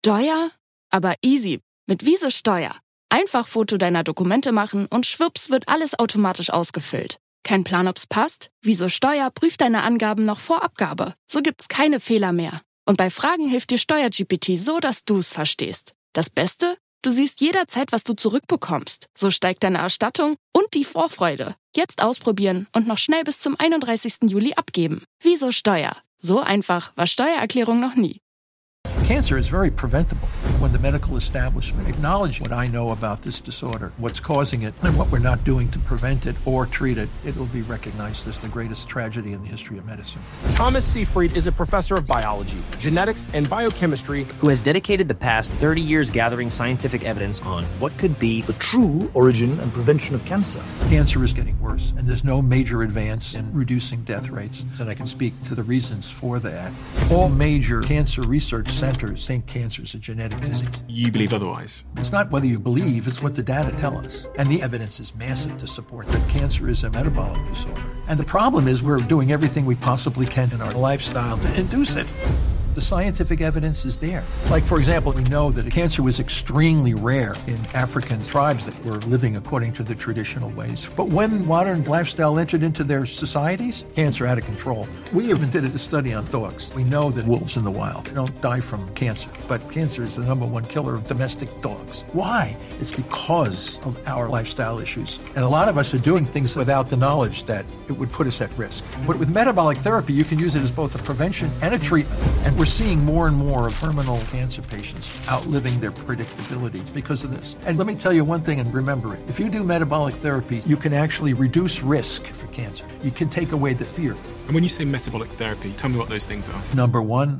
Steuer? Aber easy. Mit Wieso Steuer. Einfach Foto deiner Dokumente machen und schwupps wird alles automatisch ausgefüllt. Kein Plan, ob's passt? Wieso Steuer prüft deine Angaben noch vor Abgabe. So gibt's keine Fehler mehr. Und bei Fragen hilft dir SteuerGPT so, dass du's verstehst. Das Beste? Du siehst jederzeit, was du zurückbekommst. So steigt deine Erstattung und die Vorfreude. Jetzt ausprobieren und noch schnell bis zum 31. Juli abgeben. Wieso Steuer? So einfach war Steuererklärung noch nie. Cancer is very preventable when the medical establishment acknowledges what I know about this disorder, what's causing it, and what we're not doing to prevent it or treat it. It will be recognized as the greatest tragedy in the history of medicine. Thomas Seyfried is a professor of biology, genetics, and biochemistry who has dedicated the past 30 years gathering scientific evidence on what could be the true origin and prevention of cancer. Cancer is getting worse, and there's no major advance in reducing death rates, and I can speak to the reasons for that. All major cancer research centers think cancer is a genetic disease. You believe otherwise? It's not whether you believe, it's what the data tell us. And the evidence is massive to support that cancer is a metabolic disorder. And the problem is we're doing everything we possibly can in our lifestyle to induce it. The scientific evidence is there. Like, for example, we know that cancer was extremely rare in African tribes that were living according to the traditional ways. But when modern lifestyle entered into their societies, cancer out of control. We even did a study on dogs. We know that wolves in the wild don't die from cancer, but cancer is the #1 killer of domestic dogs. Why? It's because of our lifestyle issues. And a lot of us are doing things without the knowledge that it would put us at risk. But with metabolic therapy, you can use it as both a prevention and a treatment. And we're seeing more and more of terminal cancer patients outliving their predictability because of this. And let me tell you one thing, and remember it. If you do metabolic therapy, you can actually reduce risk for cancer. You can take away the fear. And when you say metabolic therapy, tell me what those things are. Number one,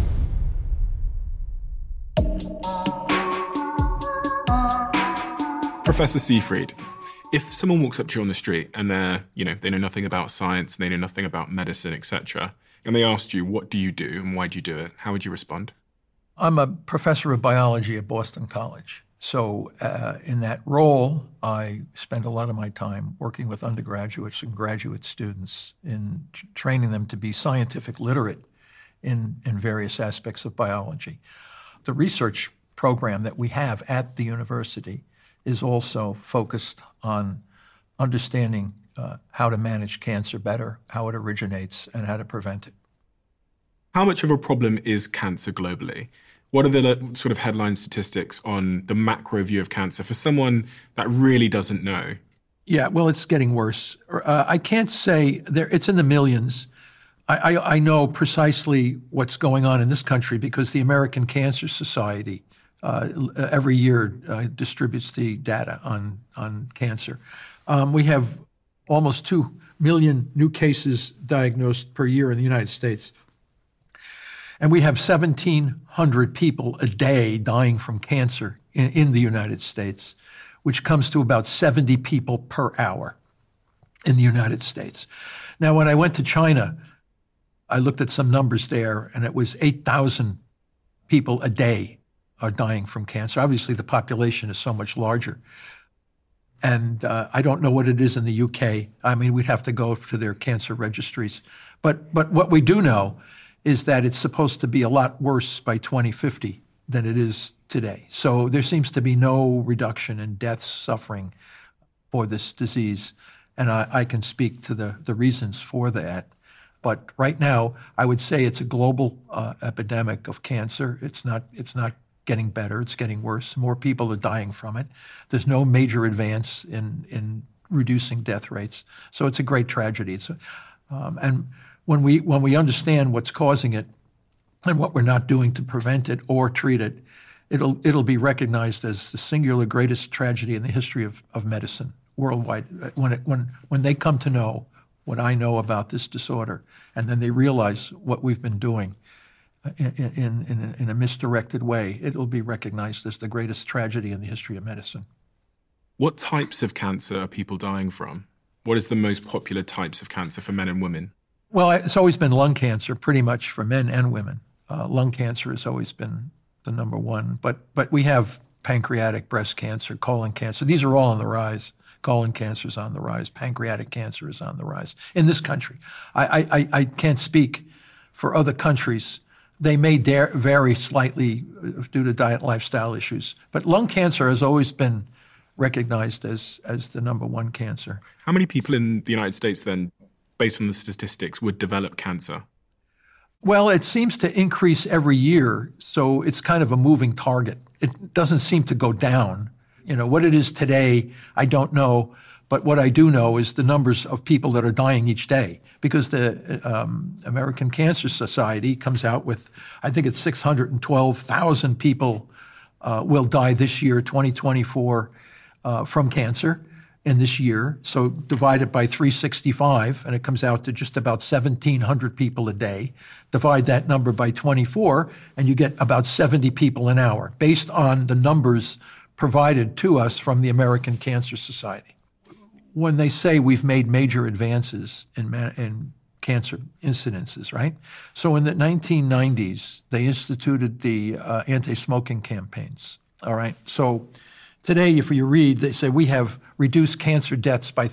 Professor Seyfried, if someone walks up to you on the street and they know nothing about science, and they know nothing about medicine, etc., and they asked you, what do you do and why do you do it? How would you respond? I'm a professor of biology at Boston College. So in that role, I spend a lot of my time working with undergraduates and graduate students in training them to be scientific literate in various aspects of biology. The research program that we have at the university is also focused on understanding how to manage cancer better, how it originates, and how to prevent it. How much of a problem is cancer globally? What are the sort of headline statistics on the macro view of cancer for someone that really doesn't know? Yeah, well, it's getting worse. I can't say it's in the millions. I know precisely what's going on in this country because the American Cancer Society every year distributes the data on cancer. We have almost 2 million new cases diagnosed per year in the United States. And we have 1,700 people a day dying from cancer in the United States, which comes to about 70 people per hour in the United States. Now, when I went to China, I looked at some numbers there, and it was 8,000 people a day are dying from cancer. Obviously, the population is so much larger. And I don't know what it is in the UK. I mean, we'd have to go to their cancer registries. But what we do know is that it's supposed to be a lot worse by 2050 than it is today. So there seems to be no reduction in deaths, suffering for this disease. And I can speak to the reasons for that. But right now, I would say it's a global epidemic of cancer. It's not getting better. It's getting worse. More people are dying from it. There's no major advance in reducing death rates. So it's a great tragedy. And when we understand what's causing it and what we're not doing to prevent it or treat it, it'll be recognized as the singular greatest tragedy in the history of medicine worldwide. When they come to know what I know about this disorder, and then they realize what we've been doing in a misdirected way, it'll be recognized as the greatest tragedy in the history of medicine. What types of cancer are people dying from? What is the most popular types of cancer for men and women? Well, it's always been lung cancer, pretty much for men and women. Lung cancer has always been the number one, but we have pancreatic, breast cancer, colon cancer. These are all on the rise. Colon cancer is on the rise. Pancreatic cancer is on the rise in this country. I can't speak for other countries, They may vary slightly due to diet and lifestyle issues. But lung cancer has always been recognized as the number one cancer. How many people in the United States then, based on the statistics, would develop cancer? Well, it seems to increase every year, so it's kind of a moving target. It doesn't seem to go down. What it is today, I don't know. But what I do know is the numbers of people that are dying each day, because the American Cancer Society comes out with, I think it's 612,000 people will die this year, 2024, from cancer in this year. So divide it by 365, and it comes out to just about 1,700 people a day. Divide that number by 24, and you get about 70 people an hour, based on the numbers provided to us from the American Cancer Society. When they say we've made major advances in cancer incidences, right? So in the 1990s, they instituted the anti-smoking campaigns, all right? So today, if you read, they say we have reduced cancer deaths by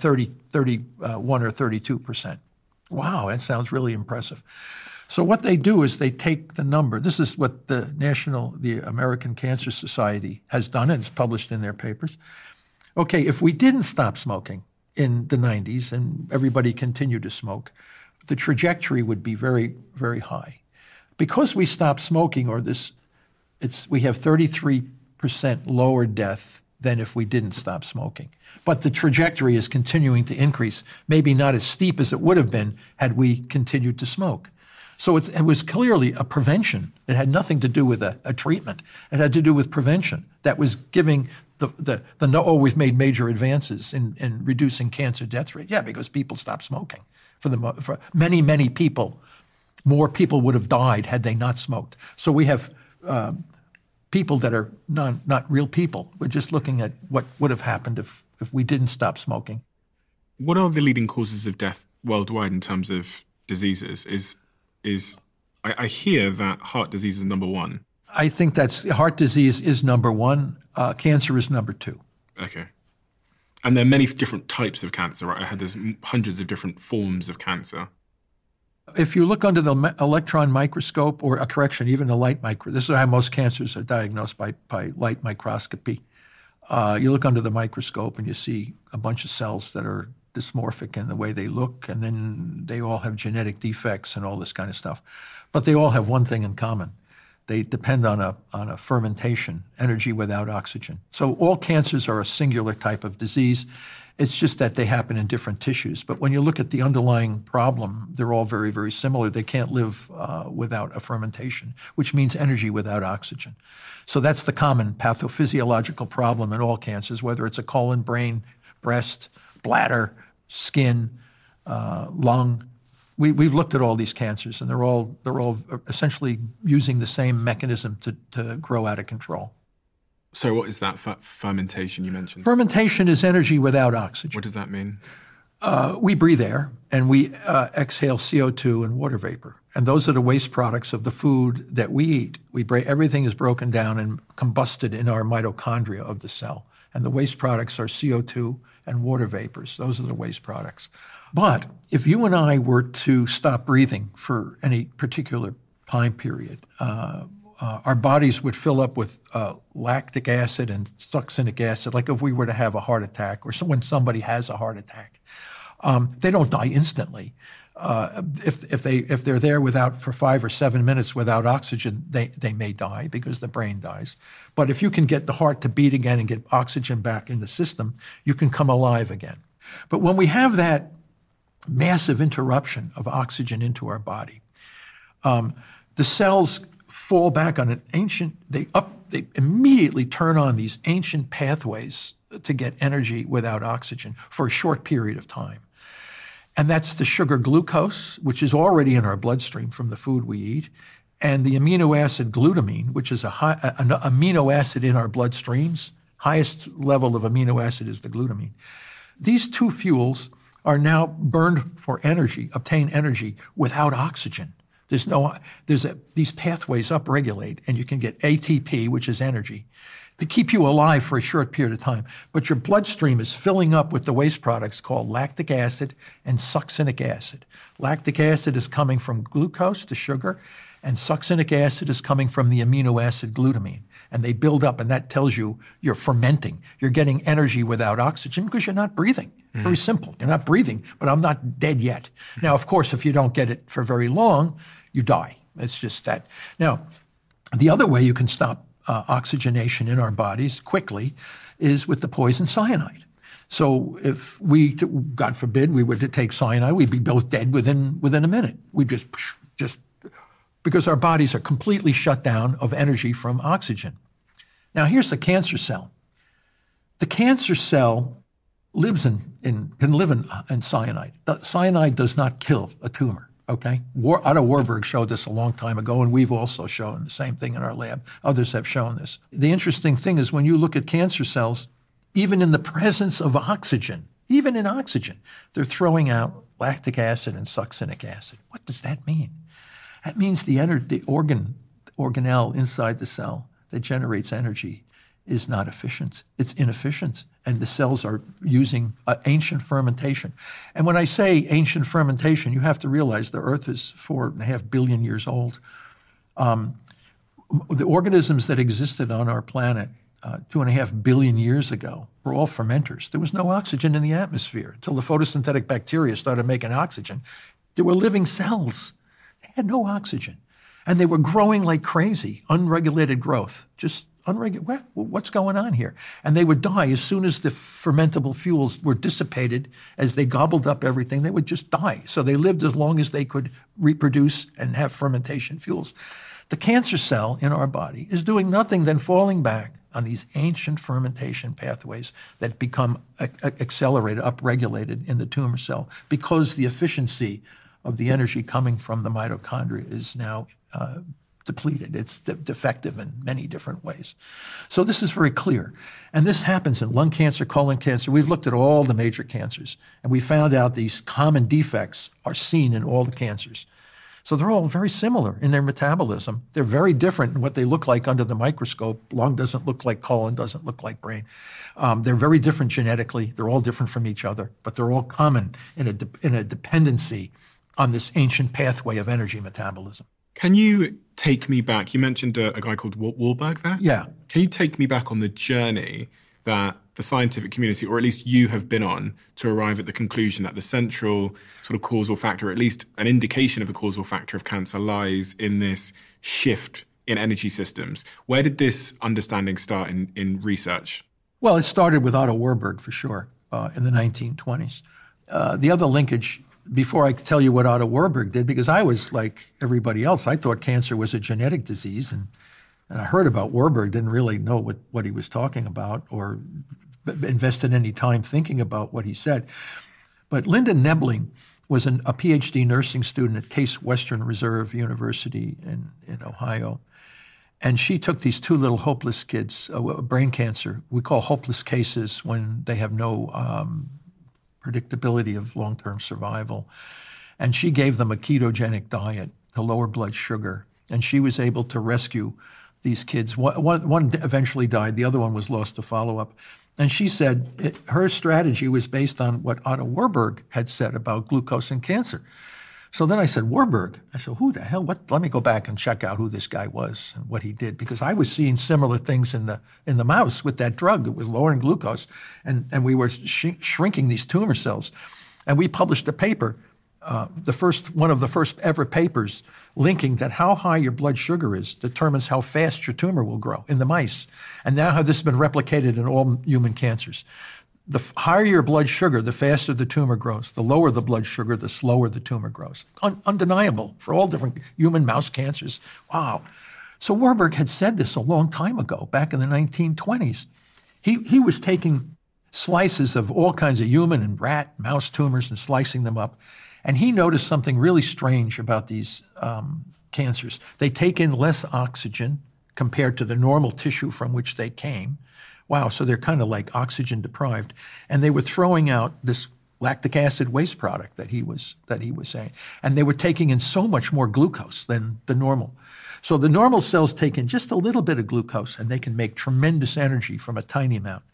31 or 32%. Wow, that sounds really impressive. So what they do is they take the number. This is what the American Cancer Society has done, and it's published in their papers. Okay, if we didn't stop smoking in the 90s and everybody continued to smoke, the trajectory would be very, very high. Because we stopped smoking, we have 33% lower death than if we didn't stop smoking. But the trajectory is continuing to increase, maybe not as steep as it would have been had we continued to smoke. So it was clearly a prevention. It had nothing to do with a treatment. It had to do with prevention that was giving we've made major advances in reducing cancer death rate. Yeah, because people stopped smoking. For many, many people, more people would have died had they not smoked. So we have people that are not real people. We're just looking at what would have happened if we didn't stop smoking. What are the leading causes of death worldwide in terms of diseases? I hear that heart disease is number one. I think heart disease is number one. Cancer is number two. Okay. And there are many different types of cancer, right? I heard there's hundreds of different forms of cancer. If you look under the electron microscope, or even a light microscope, this is how most cancers are diagnosed, by light microscopy. You look under the microscope and you see a bunch of cells that are dysmorphic in the way they look, and then they all have genetic defects and all this kind of stuff. But they all have one thing in common. They depend on a fermentation, energy without oxygen. So all cancers are a singular type of disease. It's just that they happen in different tissues. But when you look at the underlying problem, they're all very, very similar. They can't live without a fermentation, which means energy without oxygen. So that's the common pathophysiological problem in all cancers, whether it's a colon, brain, breast, bladder, skin, lung. We've looked at all these cancers, and they're all essentially using the same mechanism to grow out of control. So what is that fermentation you mentioned? Fermentation is energy without oxygen. What does that mean? We breathe air, and we exhale CO2 and water vapor. And those are the waste products of the food that we eat. Everything is broken down and combusted in our mitochondria of the cell. And the waste products are CO2 and water vapors. Those are the waste products. But if you and I were to stop breathing for any particular time period, our bodies would fill up with lactic acid and succinic acid, like if we were to have a heart attack, or when somebody has a heart attack. They don't die instantly. If they're there for 5 or 7 minutes without oxygen, they may die because the brain dies. But if you can get the heart to beat again and get oxygen back in the system, you can come alive again. But when we have that massive interruption of oxygen into our body, the cells fall back on they immediately turn on these ancient pathways to get energy without oxygen for a short period of time. And that's the sugar glucose, which is already in our bloodstream from the food we eat, and the amino acid glutamine, which is an amino acid in our bloodstreams. Highest level of amino acid is the glutamine. These two fuels are now burned for energy, obtain energy without oxygen. These pathways upregulate, and you can get ATP, which is energy, to keep you alive for a short period of time. But your bloodstream is filling up with the waste products called lactic acid and succinic acid. Lactic acid is coming from glucose, the sugar, And succinic acid is coming from the amino acid glutamine. And they build up, and that tells you you're fermenting. You're getting energy without oxygen because you're not breathing. Very simple. You're not breathing, but I'm not dead yet. Now, of course, if you don't get it for very long, you die. It's just that. Now, the other way you can stop oxygenation in our bodies quickly is with the poison cyanide. So if we, God forbid, we were to take cyanide, we'd be both dead within a minute. We just because our bodies are completely shut down of energy from oxygen. Now, here's the cancer cell. The cancer cell can live in cyanide. The cyanide does not kill a tumor, okay? Otto Warburg showed this a long time ago, and we've also shown the same thing in our lab. Others have shown this. The interesting thing is when you look at cancer cells, even in the presence of oxygen, even in oxygen, they're throwing out lactic acid and succinic acid. What does that mean? That means the organelle inside the cell that generates energy is not efficient. It's inefficient. And the cells are using ancient fermentation. And when I say ancient fermentation, you have to realize the Earth is 4.5 billion years old. The organisms that existed on our planet 2.5 billion years ago were all fermenters. There was no oxygen in the atmosphere until the photosynthetic bacteria started making oxygen. There were living cells. They had no oxygen. And they were growing like crazy, unregulated growth, just unregulated. What's going on here? And they would die as soon as the fermentable fuels were dissipated. As they gobbled up everything, they would just die. So they lived as long as they could reproduce and have fermentation fuels. The cancer cell in our body is doing nothing than falling back on these ancient fermentation pathways that become accelerated, upregulated in the tumor cell because the efficiency of the energy coming from the mitochondria is now depleted. It's defective in many different ways. So this is very clear. And this happens in lung cancer, colon cancer. We've looked at all the major cancers, and we found out these common defects are seen in all the cancers. So they're all very similar in their metabolism. They're very different in what they look like under the microscope. Lung doesn't look like colon, doesn't look like brain. They're very different genetically. They're all different from each other, but they're all common in a dependency on this ancient pathway of energy metabolism. Can you take me back? You mentioned a guy called Warburg there? Yeah. Can you take me back on the journey that the scientific community, or at least you have been on, to arrive at the conclusion that the central sort of causal factor, or at least an indication of the causal factor of cancer, lies in this shift in energy systems? Where did this understanding start in research? Well, it started with Otto Warburg, for sure, in the 1920s. The other linkage, before I tell you what Otto Warburg did, because I was like everybody else, I thought cancer was a genetic disease, and I heard about Warburg, didn't really know what he was talking about or invested any time thinking about what he said. But Linda Nebling was a PhD nursing student at Case Western Reserve University in Ohio. And she took these two little hopeless kids, brain cancer. We call hopeless cases when they have no predictability of long-term survival. And she gave them a ketogenic diet to lower blood sugar. And she was able to rescue these kids. One eventually died. The other one was lost to follow-up. And she said her strategy was based on what Otto Warburg had said about glucose and cancer. So then I said, Warburg? I said, who the hell? Let me go back and check out who this guy was and what he did, because I was seeing similar things in the mouse with that drug. It was lowering glucose, and we were shrinking these tumor cells. And we published a paper, one of the first ever papers, linking that how high your blood sugar is determines how fast your tumor will grow in the mice. And now how this has been replicated in all human cancers. The higher your blood sugar, the faster the tumor grows. The lower the blood sugar, the slower the tumor grows. Undeniable for all different human mouse cancers. Wow. So Warburg had said this a long time ago, back in the 1920s. He was taking slices of all kinds of human and rat, mouse tumors and slicing them up. And he noticed something really strange about these cancers. They take in less oxygen compared to the normal tissue from which they came. Wow, so they're kind of like oxygen deprived. And they were throwing out this lactic acid waste product that he was saying. And they were taking in so much more glucose than the normal. So the normal cells take in just a little bit of glucose, and they can make tremendous energy from a tiny amount.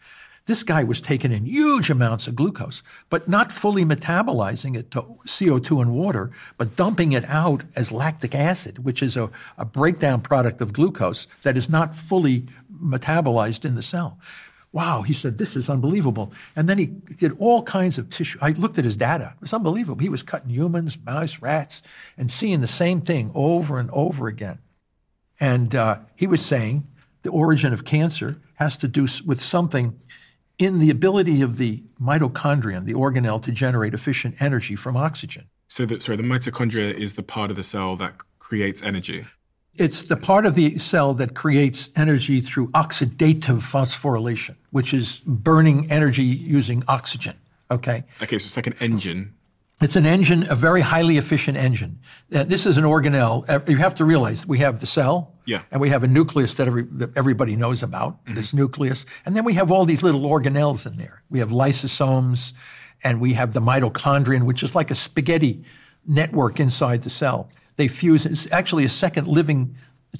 This guy was taking in huge amounts of glucose, but not fully metabolizing it to CO2 and water, but dumping it out as lactic acid, which is a breakdown product of glucose that is not fully metabolized in the cell. Wow, he said, this is unbelievable. And then he did all kinds of tissue. I looked at his data. It was unbelievable. He was cutting humans, mouse, rats, and seeing the same thing over and over again. And he was saying the origin of cancer has to do with something in the ability of the mitochondrion, the organelle, to generate efficient energy from oxygen. So the mitochondria is the part of the cell that creates energy. It's the part of the cell that creates energy through oxidative phosphorylation, which is burning energy using oxygen, okay? Okay, so it's like an engine. It's an engine, a very highly efficient engine. This is an organelle. You have to realize we have the cell, and we have a nucleus that everybody knows about, this nucleus. And then we have all these little organelles in there. We have lysosomes, and we have the mitochondrion, which is like a spaghetti network inside the cell. They fuse. It's actually a second living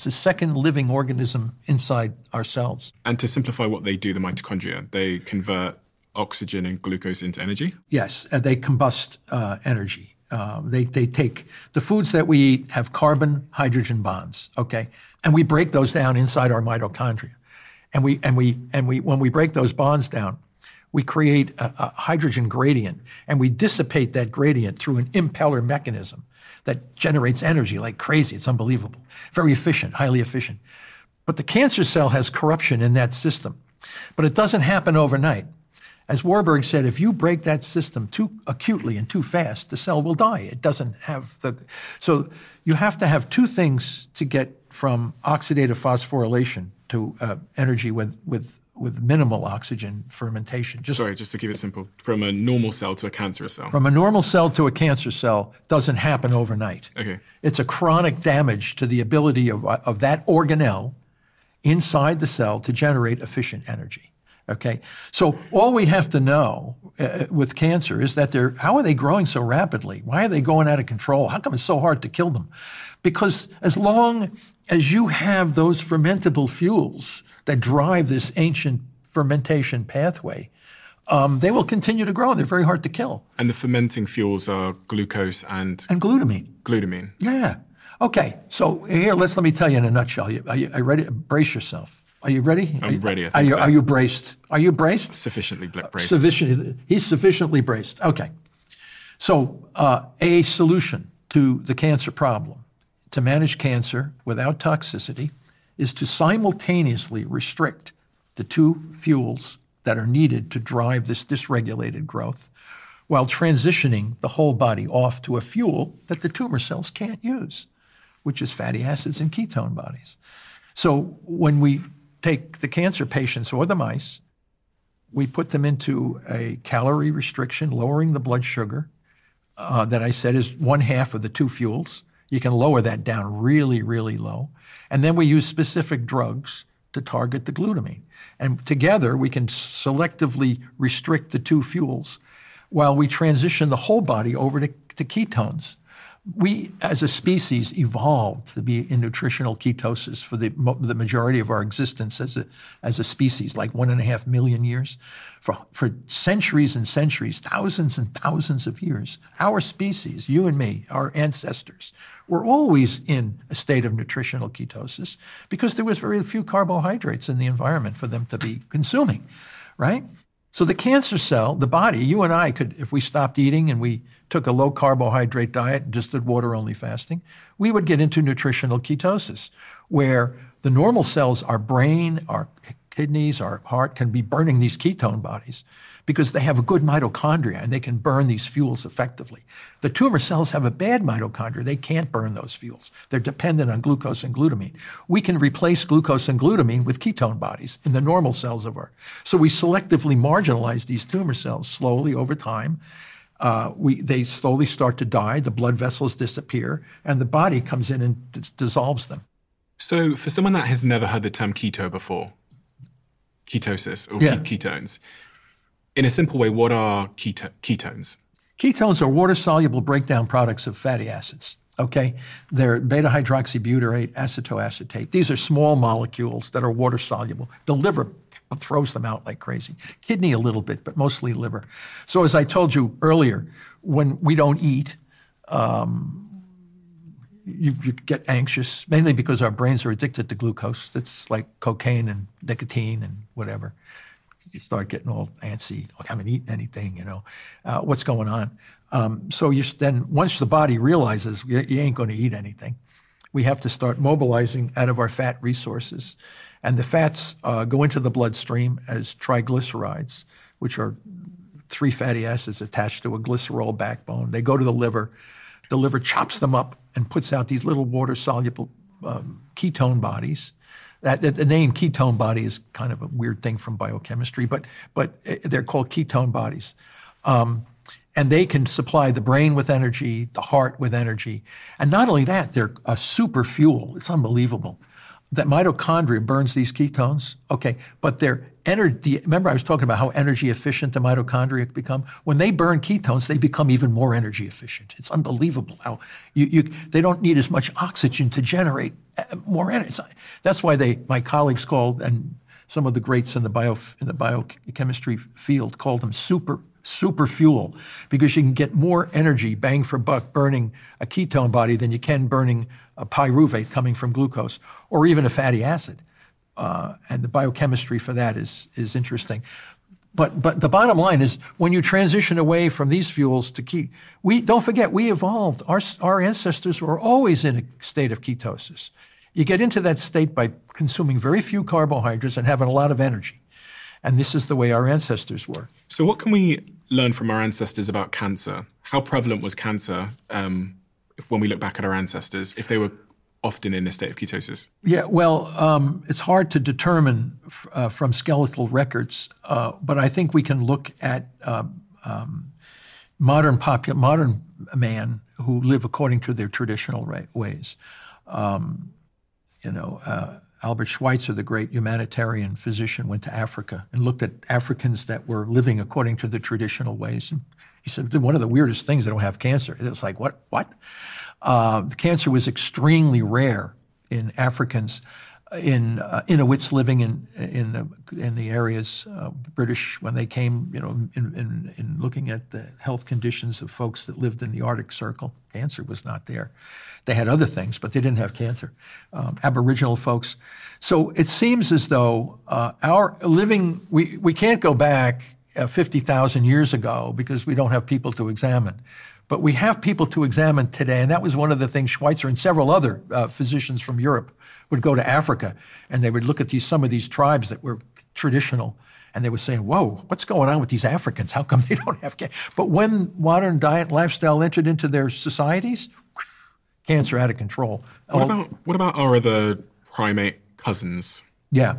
organism inside our cells. And to simplify what they do, the mitochondria, they convert oxygen and glucose into energy? Yes, they combust energy. They take the foods that we eat have carbon-hydrogen bonds, okay? And we break those down inside our mitochondria. And when we break those bonds down, we create a hydrogen gradient, and we dissipate that gradient through an impeller mechanism that generates energy like crazy. It's unbelievable. Very efficient, highly efficient. But the cancer cell has corruption in that system. But it doesn't happen overnight. As Warburg said, if you break that system too acutely and too fast, the cell will die. It doesn't have so you have to have two things to get from oxidative phosphorylation to energy with minimal oxygen fermentation. Just to keep it simple, from a normal cell to a cancerous cell. From a normal cell to a cancer cell doesn't happen overnight. Okay. It's a chronic damage to the ability of that organelle inside the cell to generate efficient energy. Okay, so all we have to know with cancer is that how are they growing so rapidly? Why are they going out of control? How come it's so hard to kill them? Because as long as you have those fermentable fuels that drive this ancient fermentation pathway, they will continue to grow. They're very hard to kill. And the fermenting fuels are glucose and glutamine. Glutamine. Yeah. Okay, so here, let me tell you in a nutshell. Are you ready? Brace yourself. Are you ready? I'm ready. I think so. Are you braced? Are you braced? Sufficiently braced. He's sufficiently braced. Okay. So a solution to the cancer problem, to manage cancer without toxicity, is to simultaneously restrict the two fuels that are needed to drive this dysregulated growth while transitioning the whole body off to a fuel that the tumor cells can't use, which is fatty acids and ketone bodies. So when we take the cancer patients or the mice, we put them into a calorie restriction, lowering the blood sugar that I said is 1/2 of the two fuels. You can lower that down really, really low. And then we use specific drugs to target the glutamine. And together we can selectively restrict the two fuels while we transition the whole body over to ketones. We, as a species, evolved to be in nutritional ketosis for the majority of our existence as a species, like 1.5 million years. For centuries and centuries, thousands and thousands of years, our species, you and me, our ancestors, were always in a state of nutritional ketosis because there was very few carbohydrates in the environment for them to be consuming, right? So the cancer cell, the body, you and I could, if we stopped eating and we took a low carbohydrate diet and just did water only fasting, we would get into nutritional ketosis, where the normal cells, our brain, our kidneys, our heart, can be burning these ketone bodies because they have a good mitochondria and they can burn these fuels effectively. The tumor cells have a bad mitochondria. They can't burn those fuels. They're dependent on glucose and glutamine. We can replace glucose and glutamine with ketone bodies in the normal cells of so we selectively marginalize these tumor cells slowly over time. They slowly start to die, the blood vessels disappear, and the body comes in and dissolves them. So for someone that has never heard the term keto before, ketosis or ketones, in a simple way, what are ketones? Ketones are water-soluble breakdown products of fatty acids, okay? They're beta-hydroxybutyrate, acetoacetate. These are small molecules that are water-soluble. The liver throws them out like crazy. Kidney a little bit, but mostly liver. So as I told you earlier, when we don't eat, you get anxious, mainly because our brains are addicted to glucose. It's like cocaine and nicotine and whatever. You start getting all antsy. I haven't eaten anything, what's going on? So then once the body realizes you ain't going to eat anything, we have to start mobilizing out of our fat resources. And the fats go into the bloodstream as triglycerides, which are 3 fatty acids attached to a glycerol backbone. They go to the liver. The liver chops them up and puts out these little water-soluble ketone bodies. The name ketone body is kind of a weird thing from biochemistry, but they're called ketone bodies. And they can supply the brain with energy, the heart with energy. And not only that, they're a super fuel. It's unbelievable. That mitochondria burns these ketones, okay, but they're remember I was talking about how energy efficient the mitochondria become? When they burn ketones, they become even more energy efficient. It's unbelievable how they don't need as much oxygen to generate more energy. That's why my colleagues called, and some of the greats in the biochemistry field called them super fuel, because you can get more energy, bang for buck, burning a ketone body than you can burning a pyruvate coming from glucose or even a fatty acid. And the biochemistry for that is interesting. But the bottom line is when you transition away from these fuels to don't forget, we evolved. Our ancestors were always in a state of ketosis. You get into that state by consuming very few carbohydrates and having a lot of energy. And this is the way our ancestors were. So what can we learn from our ancestors about cancer? How prevalent was cancer when we look back at our ancestors, if they were often in a state of ketosis? Yeah, well, it's hard to determine from skeletal records, but I think we can look at modern man who live according to their traditional ways. Albert Schweitzer, the great humanitarian physician, went to Africa and looked at Africans that were living according to the traditional ways. And he said, one of the weirdest things, they don't have cancer. It was like, what? The cancer was extremely rare in Africans, in Inuits living in the areas, British, when they came, in looking at the health conditions of folks that lived in the Arctic Circle. Cancer was not there. They had other things, but they didn't have cancer. Aboriginal folks. So it seems as though we can't go back 50,000 years ago because we don't have people to examine. But we have people to examine today, and that was one of the things Schweitzer and several other physicians from Europe would go to Africa, and they would look at some of these tribes that were traditional, and they were saying, whoa, what's going on with these Africans? How come they don't have cancer? But when modern diet and lifestyle entered into their societies, cancer out of control. What about our other primate cousins? Yeah.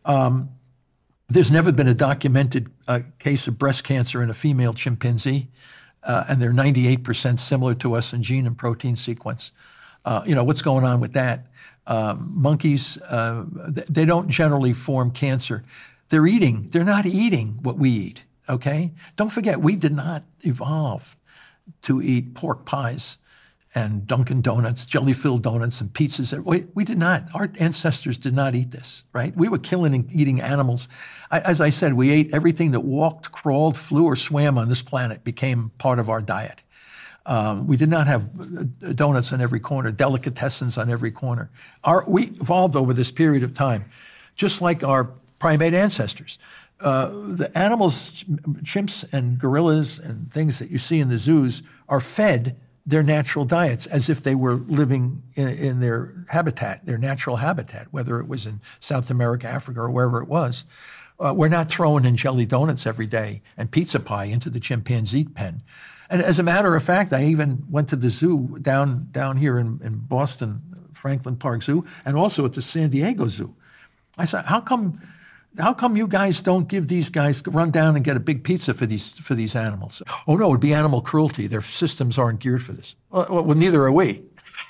There's never been a documented case of breast cancer in a female chimpanzee, and they're 98% similar to us in gene and protein sequence. What's going on with that? Monkeys, they don't generally form cancer. They're not eating what we eat, okay? Don't forget, we did not evolve to eat pork pies and Dunkin' Donuts, jelly-filled donuts and pizzas. We did not. Our ancestors did not eat this, right? We were killing and eating animals. As I said, we ate everything that walked, crawled, flew, or swam on this planet became part of our diet. We did not have donuts on every corner, delicatessens on every corner. We evolved over this period of time, just like our primate ancestors. The animals, chimps and gorillas and things that you see in the zoos are fed their natural diets as if they were living in their habitat, their natural habitat, whether it was in South America, Africa, or wherever it was. We're not throwing in jelly donuts every day and pizza pie into the chimpanzee pen. And as a matter of fact, I even went to the zoo down here in Boston, Franklin Park Zoo, and also at the San Diego Zoo. I said, how come you guys don't give these guys, run down and get a big pizza for these animals? Oh, no, it would be animal cruelty. Their systems aren't geared for this. Well, neither are we.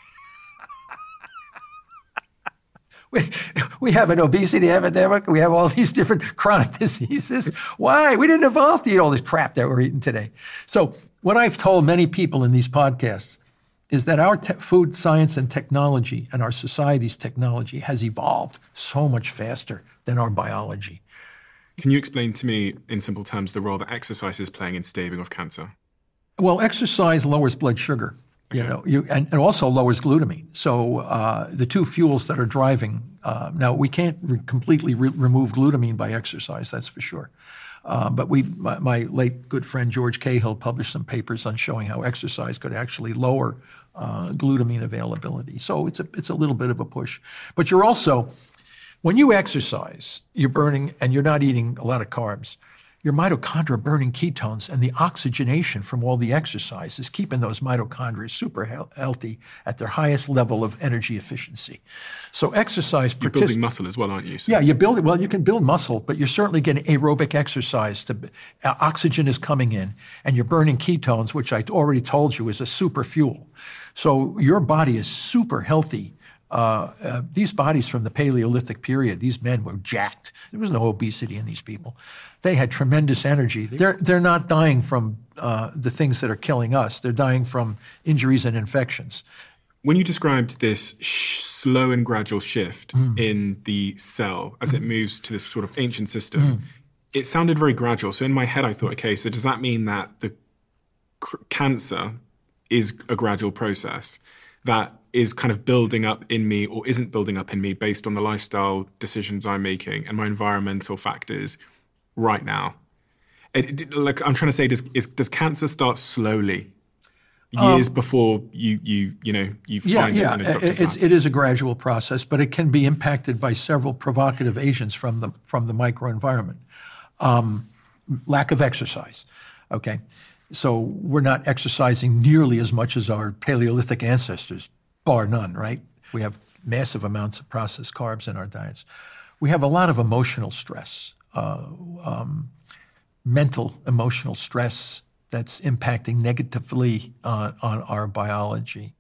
We have an obesity epidemic. We have all these different chronic diseases. Why? We didn't evolve to eat all this crap that we're eating today. So what I've told many people in these podcasts is that our food science and technology and our society's technology has evolved so much faster than our biology. Can you explain to me, in simple terms, the role that exercise is playing in staving off cancer? Well, exercise lowers blood sugar, and also lowers glutamine. So the two fuels that are driving, now we can't completely remove glutamine by exercise, that's for sure. But my late good friend George Cahill published some papers on showing how exercise could actually lower glutamine availability. So it's a little bit of a push. But you're also, when you exercise, you're burning, and you're not eating a lot of carbs, your mitochondria are burning ketones, and the oxygenation from all the exercise is keeping those mitochondria super healthy at their highest level of energy efficiency. So exercise... You're building muscle as well, aren't you? So. Yeah, you can build muscle, but you're certainly getting aerobic exercise. Oxygen is coming in, and you're burning ketones, which I already told you is a super fuel. So your body is super healthy. These bodies from the Paleolithic period, these men were jacked. There was no obesity in these people. They had tremendous energy. They're not dying from the things that are killing us. They're dying from injuries and infections. When you described this slow and gradual shift in the cell as it moves to this sort of ancient system, it sounded very gradual. So in my head, I thought, okay, so does that mean that the cancer is a gradual process that is kind of building up in me or isn't building up in me based on the lifestyle decisions I'm making and my environmental factors right now? Like I'm trying to say, does cancer start slowly, years before you find it in a doctor's lab? It is a gradual process, but it can be impacted by several provocative agents from the microenvironment. Lack of exercise, okay? So we're not exercising nearly as much as our Paleolithic ancestors, bar none, right? We have massive amounts of processed carbs in our diets. We have a lot of emotional stress, mental emotional stress that's impacting negatively on our biology.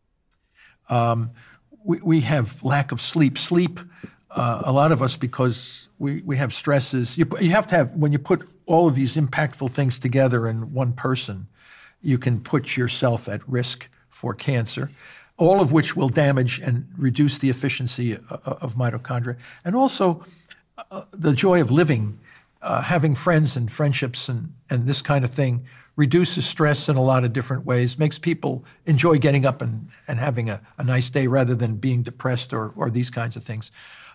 We have lack of sleep. Sleep, a lot of us, because we have stresses. You have to have, when you put all of these impactful things together in one person, you can put yourself at risk for cancer, all of which will damage and reduce the efficiency of mitochondria. And also the joy of living, having friends and friendships and this kind of thing reduces stress in a lot of different ways, makes people enjoy getting up and having a nice day rather than being depressed or these kinds of things.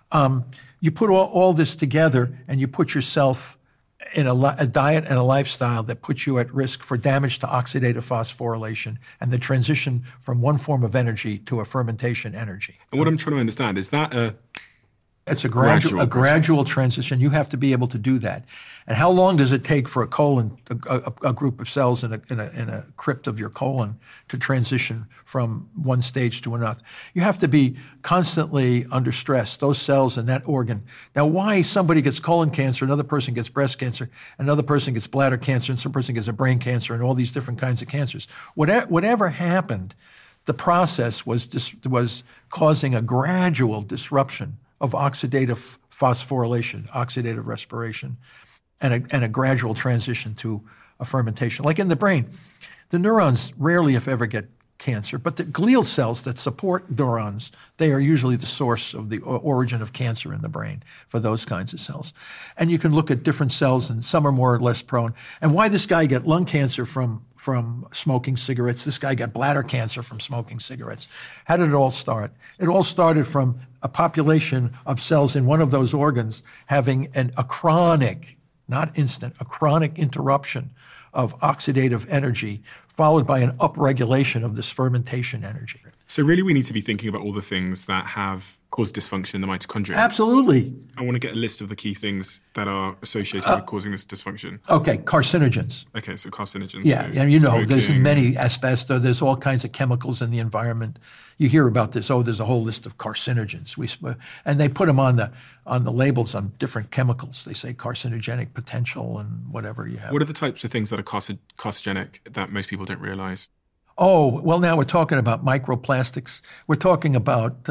You put all this together and you put yourself in a diet and a lifestyle that puts you at risk for damage to oxidative phosphorylation and the transition from one form of energy to a fermentation energy. And what I'm trying to understand, is that it's a gradual transition. You have to be able to do that. And how long does it take for a colon, a group of cells in a crypt of your colon to transition from one stage to another? You have to be constantly under stress, those cells in that organ. Now, why somebody gets colon cancer, another person gets breast cancer, another person gets bladder cancer, and some person gets a brain cancer, and all these different kinds of cancers. Whatever happened, the process was causing a gradual disruption of oxidative phosphorylation, oxidative respiration, and a gradual transition to a fermentation. Like in the brain, the neurons rarely, if ever, get cancer, but the glial cells that support neurons, they are usually the source of the origin of cancer in the brain for those kinds of cells. And you can look at different cells, and some are more or less prone. And why this guy got lung cancer from smoking cigarettes, this guy got bladder cancer from smoking cigarettes. How did it all start? It all started from a population of cells in one of those organs having a chronic, not instant, a chronic interruption of oxidative energy, followed by an upregulation of this fermentation energy. So really we need to be thinking about all the things that have caused dysfunction in the mitochondria. Absolutely. I want to get a list of the key things that are associated with causing this dysfunction. Okay, carcinogens. Okay, so carcinogens. Yeah, so and you know, smoking. there's many asbestos, there's all kinds of chemicals in the environment. You hear about this, there's a whole list of carcinogens. And they put them on the labels on different chemicals. They say carcinogenic potential and whatever you have. What are the types of things that are carcinogenic that most people don't realize? Oh, well, now we're talking about microplastics. We're talking about...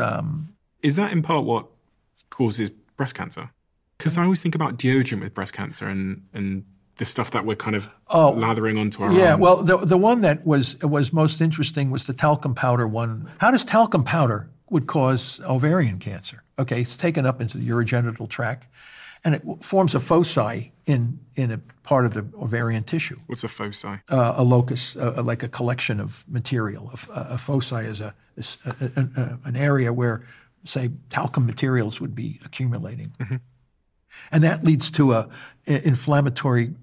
Is that in part what causes breast cancer? Because I always think about deodorant with breast cancer and the stuff that we're kind of lathering onto our arms. Yeah, well, the one that was most interesting was the talcum powder one. How does talcum powder would cause ovarian cancer? Okay, it's taken up into the urogenital tract. and it forms a foci in a part of the ovarian tissue. What's a foci? A locus, like a collection of material. A foci is an area where, say, talcum materials would be accumulating. Mm-hmm. And that leads to a inflammatory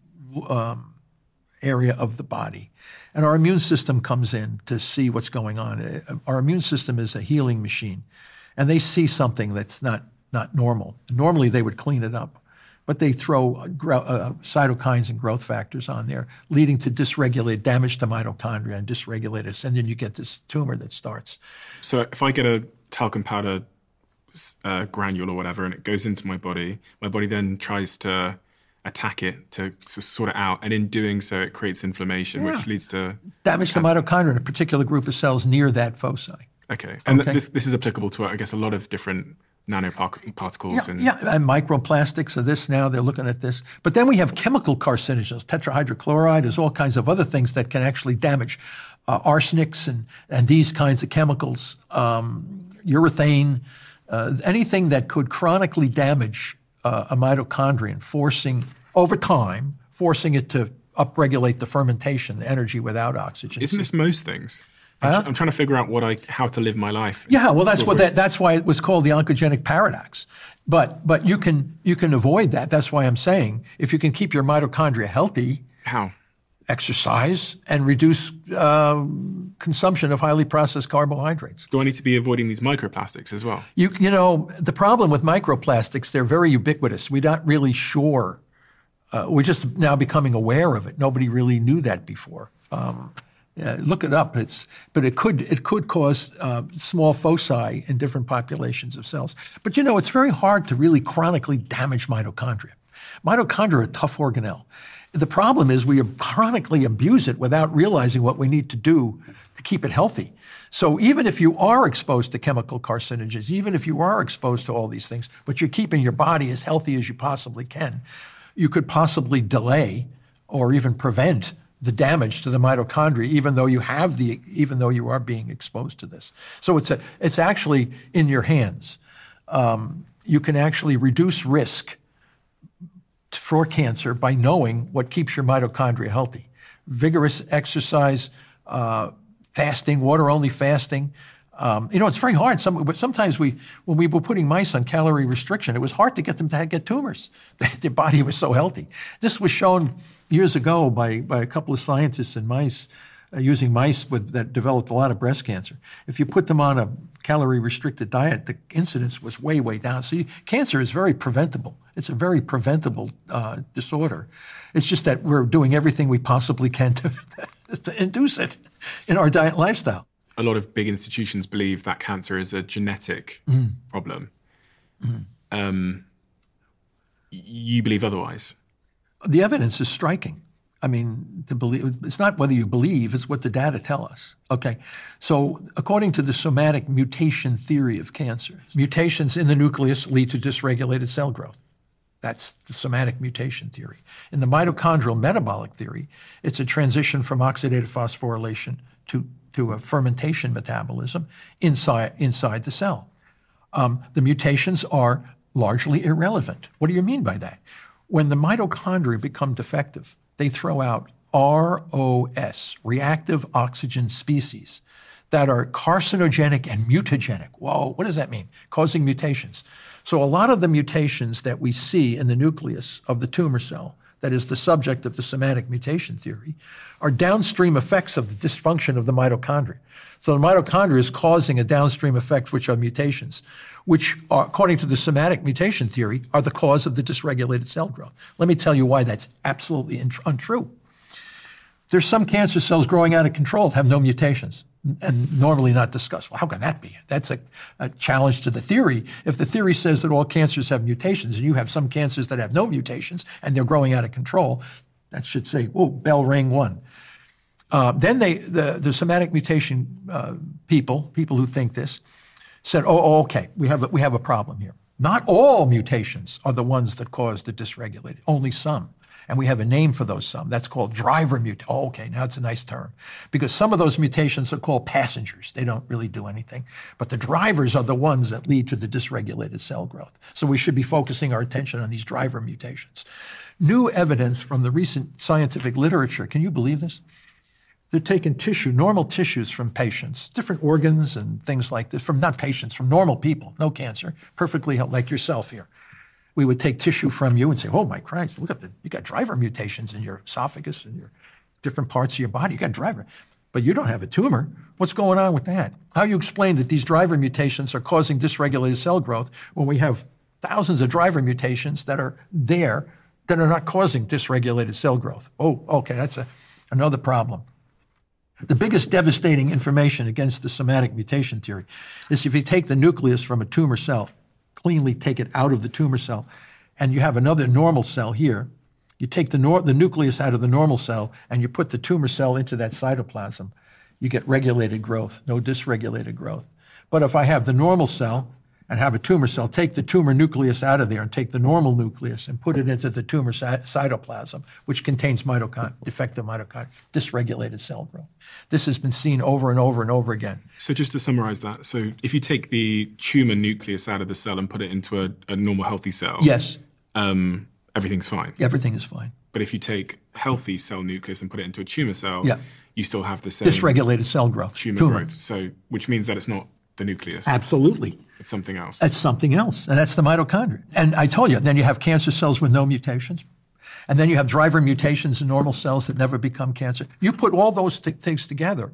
area of the body. And our immune system comes in to see what's going on. Our immune system is a healing machine, and they see something that's not normal. Normally, they would clean it up, but they throw cytokines and growth factors on there, leading to dysregulated damage to mitochondria and dysregulated, and then you get this tumor that starts. So if I get a talcum powder granule or whatever, and it goes into my body then tries to attack it to sort it out, and in doing so, it creates inflammation, which leads to damage to mitochondria in a particular group of cells near that foci. Okay, and this is applicable to, I guess, a lot of different nanoparticles. And microplastics are this now. They're looking at this. But then we have chemical carcinogens, tetrahydrochloride. There's all kinds of other things that can actually damage arsenics and these kinds of chemicals, urethane, anything that could chronically damage a mitochondrion, forcing it to upregulate the fermentation, the energy without oxygen. Isn't this most things? I'm trying to figure out how to live my life. Yeah, well, that's why it was called the oncogenic paradox. But you can avoid that. That's why I'm saying if you can keep your mitochondria healthy, how? Exercise and reduce consumption of highly processed carbohydrates. Do I need to be avoiding these microplastics as well? You know, the problem with microplastics, they're very ubiquitous. We're not really sure. We're just now becoming aware of it. Nobody really knew that before. Look it up. But it could cause small foci in different populations of cells. But you know, it's very hard to really chronically damage mitochondria. Mitochondria are a tough organelle. The problem is we chronically abuse it without realizing what we need to do to keep it healthy. So even if you are exposed to chemical carcinogens, even if you are exposed to all these things, but you're keeping your body as healthy as you possibly can, you could possibly delay or even prevent the damage to the mitochondria, even though you are being exposed to this. So it's actually in your hands. You can actually reduce risk for cancer by knowing what keeps your mitochondria healthy. Vigorous exercise, fasting, water-only fasting. It's very hard. Sometimes when we were putting mice on calorie restriction, it was hard to get them to get tumors. Their body was so healthy. This was shown years ago by a couple of scientists in mice, using mice that developed a lot of breast cancer. If you put them on a calorie-restricted diet, the incidence was way, way down. So cancer is very preventable. It's a very preventable disorder. It's just that we're doing everything we possibly can to induce it in our diet and lifestyle. A lot of big institutions believe that cancer is a genetic problem. You believe otherwise? The evidence is striking. I mean, it's not whether you believe, it's what the data tell us. Okay, so according to the somatic mutation theory of cancer, mutations in the nucleus lead to dysregulated cell growth. That's the somatic mutation theory. In the mitochondrial metabolic theory, it's a transition from oxidative phosphorylation to a fermentation metabolism inside the cell. The mutations are largely irrelevant. What do you mean by that? When the mitochondria become defective, they throw out ROS, reactive oxygen species, that are carcinogenic and mutagenic. Whoa, what does that mean? Causing mutations. So a lot of the mutations that we see in the nucleus of the tumor cell, that is the subject of the somatic mutation theory, are downstream effects of the dysfunction of the mitochondria. So the mitochondria is causing a downstream effect, which are mutations, which are, according to the somatic mutation theory, are the cause of the dysregulated cell growth. Let me tell you why that's absolutely untrue. There's some cancer cells growing out of control that have no mutations and normally not discussed. Well, how can that be? That's a challenge to the theory. If the theory says that all cancers have mutations and you have some cancers that have no mutations and they're growing out of control, that should say, oh, bell ring one. Then the somatic mutation people who think this, said, okay, we have a problem here. Not all mutations are the ones that cause the dysregulated, only some. And we have a name for those some. That's called driver mutation. Oh, okay, now it's a nice term. Because some of those mutations are called passengers. They don't really do anything. But the drivers are the ones that lead to the dysregulated cell growth. So we should be focusing our attention on these driver mutations. New evidence from the recent scientific literature, can you believe this? They're taking tissue, normal tissues from patients, different organs and things like this, from not patients, from normal people, no cancer, perfectly healthy, like yourself here. We would take tissue from you and say, oh my Christ, look at you got driver mutations in your esophagus and your different parts of your body. You got driver, but you don't have a tumor. What's going on with that? How you explain that these driver mutations are causing dysregulated cell growth when we have thousands of driver mutations that are there that are not causing dysregulated cell growth? Oh, okay, that's another problem. The biggest devastating information against the somatic mutation theory is if you take the nucleus from a tumor cell, cleanly take it out of the tumor cell, and you have another normal cell here, you take the nucleus out of the normal cell and you put the tumor cell into that cytoplasm, you get regulated growth, no dysregulated growth. But if I have the normal cell and have a tumor cell, take the tumor nucleus out of there and take the normal nucleus and put it into the tumor cytoplasm, which contains defective mitochondria, dysregulated cell growth. This has been seen over and over and over again. So just to summarize that, so if you take the tumor nucleus out of the cell and put it into a normal healthy cell, yes, everything's fine. Everything is fine. But if you take healthy cell nucleus and put it into a tumor cell, you still have the same dysregulated cell growth. Tumor growth. So which means that it's not the nucleus. Absolutely. It's something else. That's something else, and that's the mitochondria. And I told you, then you have cancer cells with no mutations, and then you have driver mutations in normal cells that never become cancer. You put all those things together,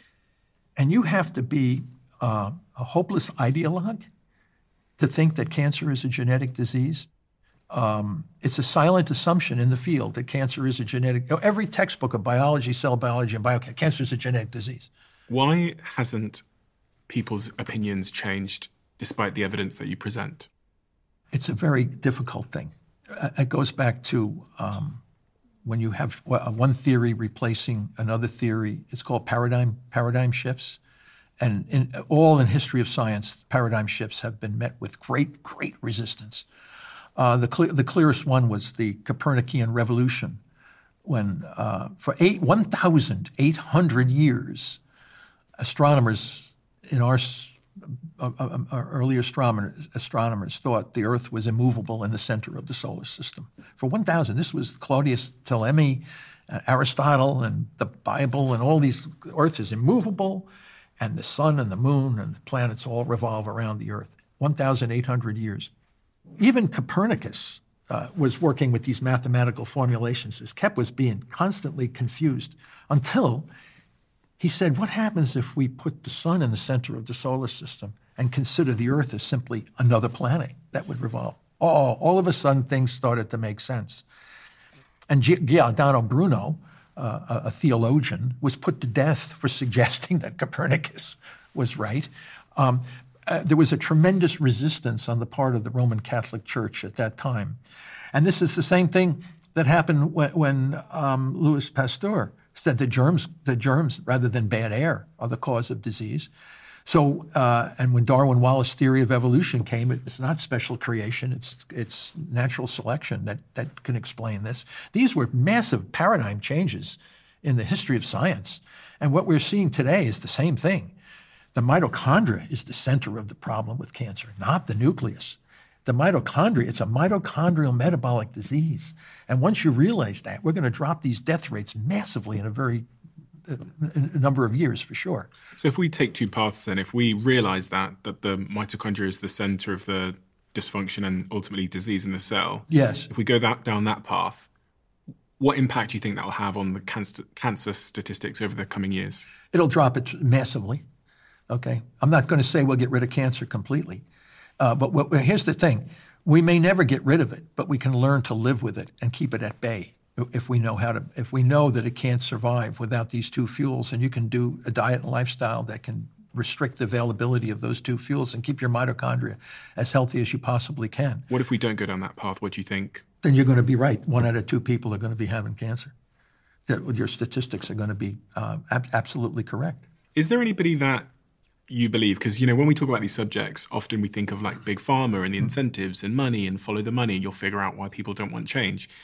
and you have to be a hopeless ideologue to think that cancer is a genetic disease. It's a silent assumption in the field that cancer is a genetic. Every textbook of biology, cell biology, and biochemistry, cancer is a genetic disease. Why hasn't people's opinions changed despite the evidence that you present? It's a very difficult thing. It goes back to when you have one theory replacing another theory. It's called paradigm shifts. And in history of science, paradigm shifts have been met with great resistance. The clearest one was the Copernican revolution, when for 1,800 years, astronomers in our early astronomers thought the Earth was immovable in the center of the solar system. For 1,000, this was Claudius Ptolemy, Aristotle, and the Bible, and all these. Earth is immovable, and the sun and the moon and the planets all revolve around the Earth. 1,800 years. Even Copernicus was working with these mathematical formulations. His Kepler was being constantly confused until he said, what happens if we put the sun in the center of the solar system and consider the Earth as simply another planet that would revolve? All of a sudden, things started to make sense. And Giordano Bruno, a theologian, was put to death for suggesting that Copernicus was right. There was a tremendous resistance on the part of the Roman Catholic Church at that time. And this is the same thing that happened when Louis Pasteur said that germs, rather than bad air, are the cause of disease. So, and when Darwin Wallace's theory of evolution came, it's not special creation, it's natural selection that can explain this. These were massive paradigm changes in the history of science. And what we're seeing today is the same thing. The mitochondria is the center of the problem with cancer, not the nucleus. The mitochondria, it's a mitochondrial metabolic disease. And once you realize that, we're going to drop these death rates massively in a number of years, for sure. So if we take two paths then, if we realize that the mitochondria is the center of the dysfunction and ultimately disease in the cell, yes. If we go down that path, what impact do you think that will have on the cancer statistics over the coming years? It'll drop it massively. Okay, I'm not going to say we'll get rid of cancer completely, but here's the thing. We may never get rid of it, but we can learn to live with it and keep it at bay if we know that it can't survive without these two fuels, and you can do a diet and lifestyle that can restrict the availability of those two fuels and keep your mitochondria as healthy as you possibly can. What if we don't go down that path? What do you think? Then you're going to be right. 1 out of 2 people are going to be having cancer. Your statistics are going to be absolutely correct. Is there anybody that you believe, because, when we talk about these subjects, often we think of like big pharma and the incentives and money and follow the money, and you'll figure out why people don't want change.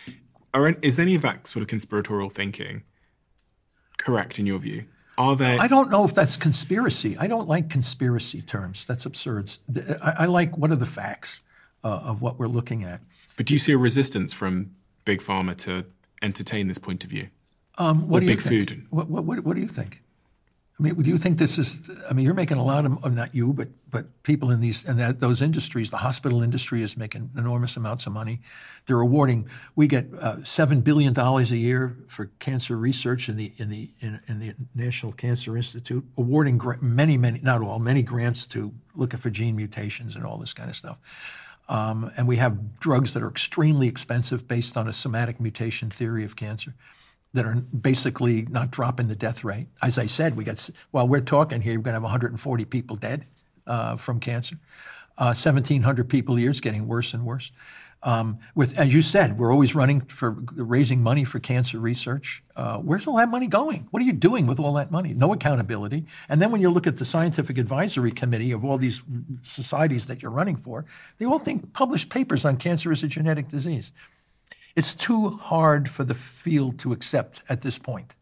Is any of that sort of conspiratorial thinking correct in your view? Are there? I don't know if that's conspiracy. I don't like conspiracy terms. That's absurd. I like what are the facts of what we're looking at. But do you see a resistance from Big Pharma to entertain this point of view? What do you Big think? Food? What do you think? I mean, do you think this is? I mean, you're making a lot of not you, but people in those industries. The hospital industry is making enormous amounts of money. They're awarding. We get $7 billion a year for cancer research in the National Cancer Institute, awarding many grants to looking for gene mutations and all this kind of stuff. And we have drugs that are extremely expensive based on a somatic mutation theory of cancer that are basically not dropping the death rate. As I said, while we're talking here, we're going to have 140 people dead from cancer. 1,700 people a year is getting worse and worse. As you said, we're always raising money for cancer research. Where's all that money going? What are you doing with all that money? No accountability. And then when you look at the scientific advisory committee of all these societies that you're running for, they all publish papers on cancer as a genetic disease. It's too hard for the field to accept at this point.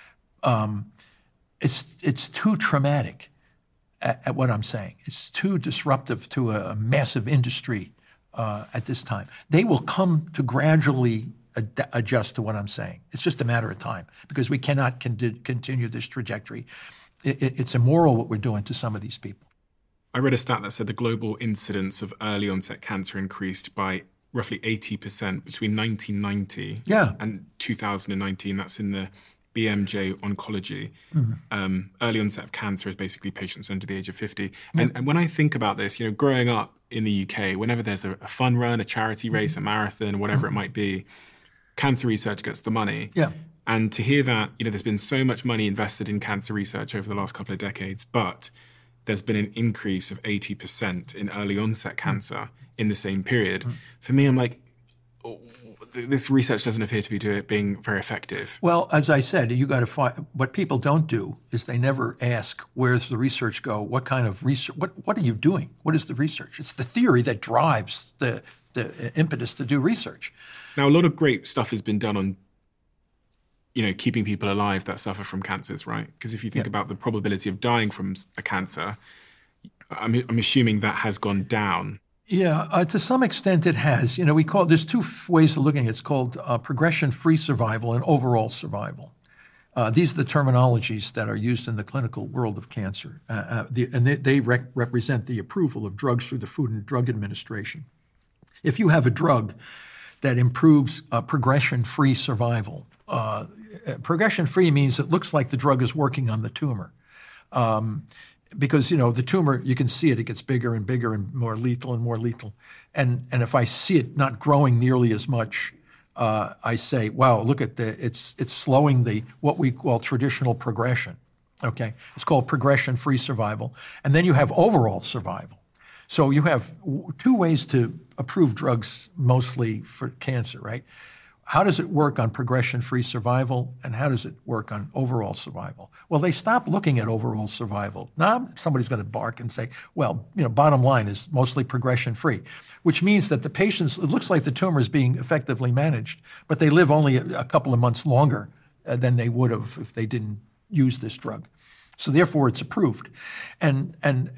It's too traumatic at what I'm saying. It's too disruptive to a massive industry at this time. They will come to gradually adjust to what I'm saying. It's just a matter of time because we cannot continue this trajectory. It's immoral what we're doing to some of these people. I read a stat that said the global incidence of early onset cancer increased by roughly 80% between 1990 and 2019. That's in the BMJ Oncology. Mm-hmm. Early onset of cancer is basically patients under the age of 50. Mm-hmm. And when I think about this, growing up in the UK, whenever there's a fun run, a charity race, a marathon, whatever it might be, cancer research gets the money. Yeah. And to hear that, there's been so much money invested in cancer research over the last couple of decades, but there's been an increase of 80% in early onset cancer in the same period. For me, I'm like, this research doesn't appear to be being very effective. Well, as I said, you got to find what people don't do is they never ask, where's the research go? What kind of research? What are you doing? What is the research? It's the theory that drives the impetus to do research. Now, a lot of great stuff has been done on, keeping people alive that suffer from cancers, right? Because if you think about the probability of dying from a cancer, I'm assuming that has gone down. Yeah, to some extent it has. There's two ways of looking at it. It's called progression-free survival and overall survival. These are the terminologies that are used in the clinical world of cancer. They represent the approval of drugs through the Food and Drug Administration. If you have a drug that improves progression-free survival, progression-free means it looks like the drug is working on the tumor. Because, the tumor, you can see it gets bigger and bigger and more lethal and more lethal. And if I see it not growing nearly as much, I say, wow, look at it's slowing what we call traditional progression, okay? It's called progression-free survival. And then you have overall survival. So you have two ways to approve drugs mostly for cancer, right? How does it work on progression-free survival, and how does it work on overall survival? Well, they stopped looking at overall survival. Now somebody's going to bark and say, well, bottom line is mostly progression-free, which means that the patients, it looks like the tumor is being effectively managed, but they live only a couple of months longer than they would have if they didn't use this drug. So therefore, it's approved, and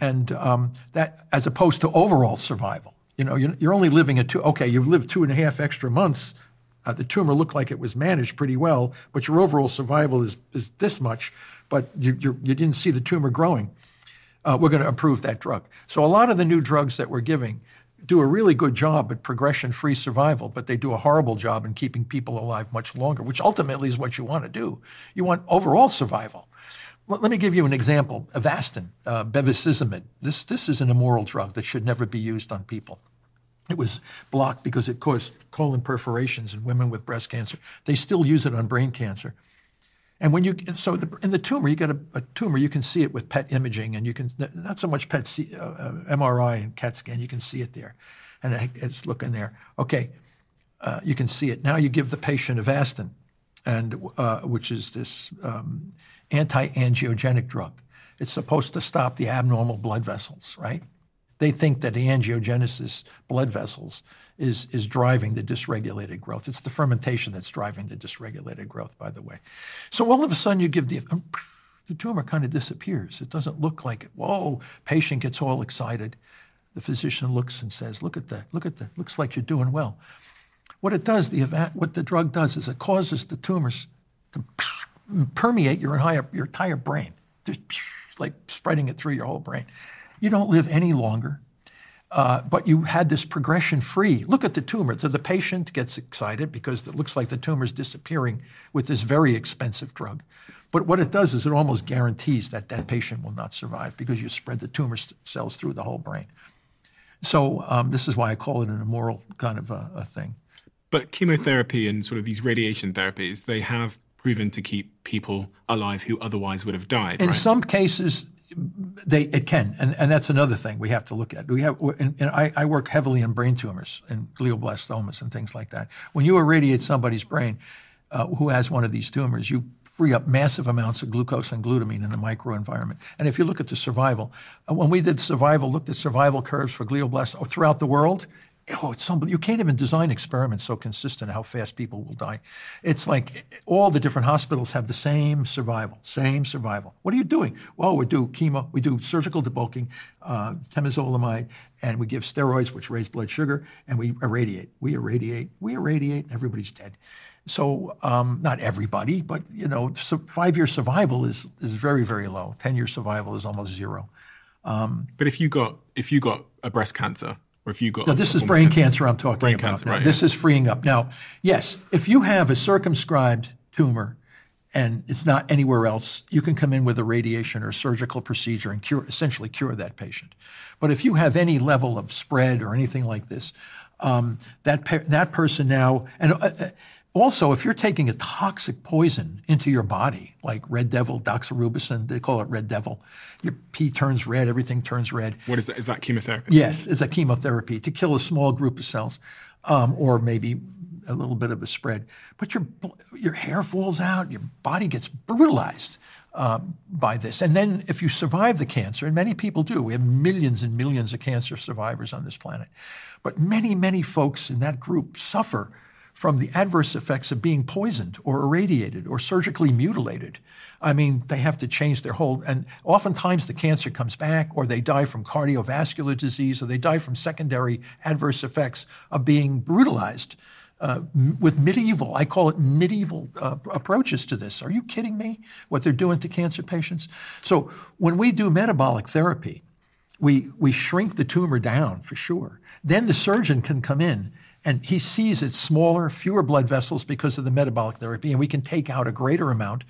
that as opposed to overall survival. You're only living you lived 2.5 extra months. The tumor looked like it was managed pretty well, but your overall survival is this much, but you didn't see the tumor growing. We're going to approve that drug. So a lot of the new drugs that we're giving do a really good job at progression-free survival, but they do a horrible job in keeping people alive much longer, which ultimately is what you want to do. You want overall survival. Well, let me give you an example. Avastin, bevacizumab. This is an immoral drug that should never be used on people. It was blocked because it caused colon perforations in women with breast cancer. They still use it on brain cancer. And in the tumor, you get a tumor, you can see it with PET imaging, and you can, not so much PET, MRI and CAT scan, you can see it there. And it's looking there. Okay, you can see it. Now you give the patient Avastin, which is this anti-angiogenic drug. It's supposed to stop the abnormal blood vessels, right? They think that the angiogenesis, blood vessels, is driving the dysregulated growth. It's the fermentation that's driving the dysregulated growth, by the way. So all of a sudden you give the tumor kind of disappears. It doesn't look like it. Whoa, patient gets all excited. The physician looks and says, look at that, looks like you're doing well. What it does, what the drug does is it causes the tumors to permeate your entire brain, just like spreading it through your whole brain. You don't live any longer, but you had this progression-free. Look at the tumor. So the patient gets excited because it looks like the tumor's disappearing with this very expensive drug. But what it does is it almost guarantees that that patient will not survive because you spread the tumor cells through the whole brain. So this is why I call it an immoral kind of a thing. But chemotherapy and sort of these radiation therapies, they have proven to keep people alive who otherwise would have died, In right? some cases, it can, and that's another thing we have to look at. I work heavily in brain tumors and glioblastomas and things like that. When you irradiate somebody's brain who has one of these tumors, you free up massive amounts of glucose and glutamine in the microenvironment. And if you look at the survival, when we did looked at survival curves for glioblastoma throughout the world, it's unbelievable. You can't even design experiments so consistent how fast people will die. It's like all the different hospitals have the same survival. What are you doing? Well, we do chemo, we do surgical debulking, temozolomide, and we give steroids, which raise blood sugar, and we irradiate. We irradiate, everybody's dead. So not everybody, but 5-year survival is very, very low. 10-year survival is almost zero. But if you got a breast cancer, or if you got this is brain cancer I'm talking brain about. Cancer, now. right, this is freeing up. Now, yes, if you have a circumscribed tumor and it's not anywhere else, you can come in with a radiation or surgical procedure and essentially cure that patient. But if you have any level of spread or anything like this, that person now and also, if you're taking a toxic poison into your body, like red devil, doxorubicin, they call it red devil, your pee turns red, everything turns red. What is that? Is that chemotherapy? Yes, it's a chemotherapy to kill a small group of cells, or maybe a little bit of a spread. But your hair falls out, your body gets brutalized by this. And then if you survive the cancer, and many people do, we have millions and millions of cancer survivors on this planet, but many, many folks in that group suffer from the adverse effects of being poisoned or irradiated or surgically mutilated. I mean, they have to change their whole, and oftentimes the cancer comes back, or they die from cardiovascular disease, or they die from secondary adverse effects of being brutalized with medieval, I call it medieval approaches to this. Are you kidding me? What they're doing to cancer patients? So when we do metabolic therapy, we shrink the tumor down for sure. Then the surgeon can come in and he sees it's smaller, fewer blood vessels because of the metabolic therapy, and we can take out a greater amount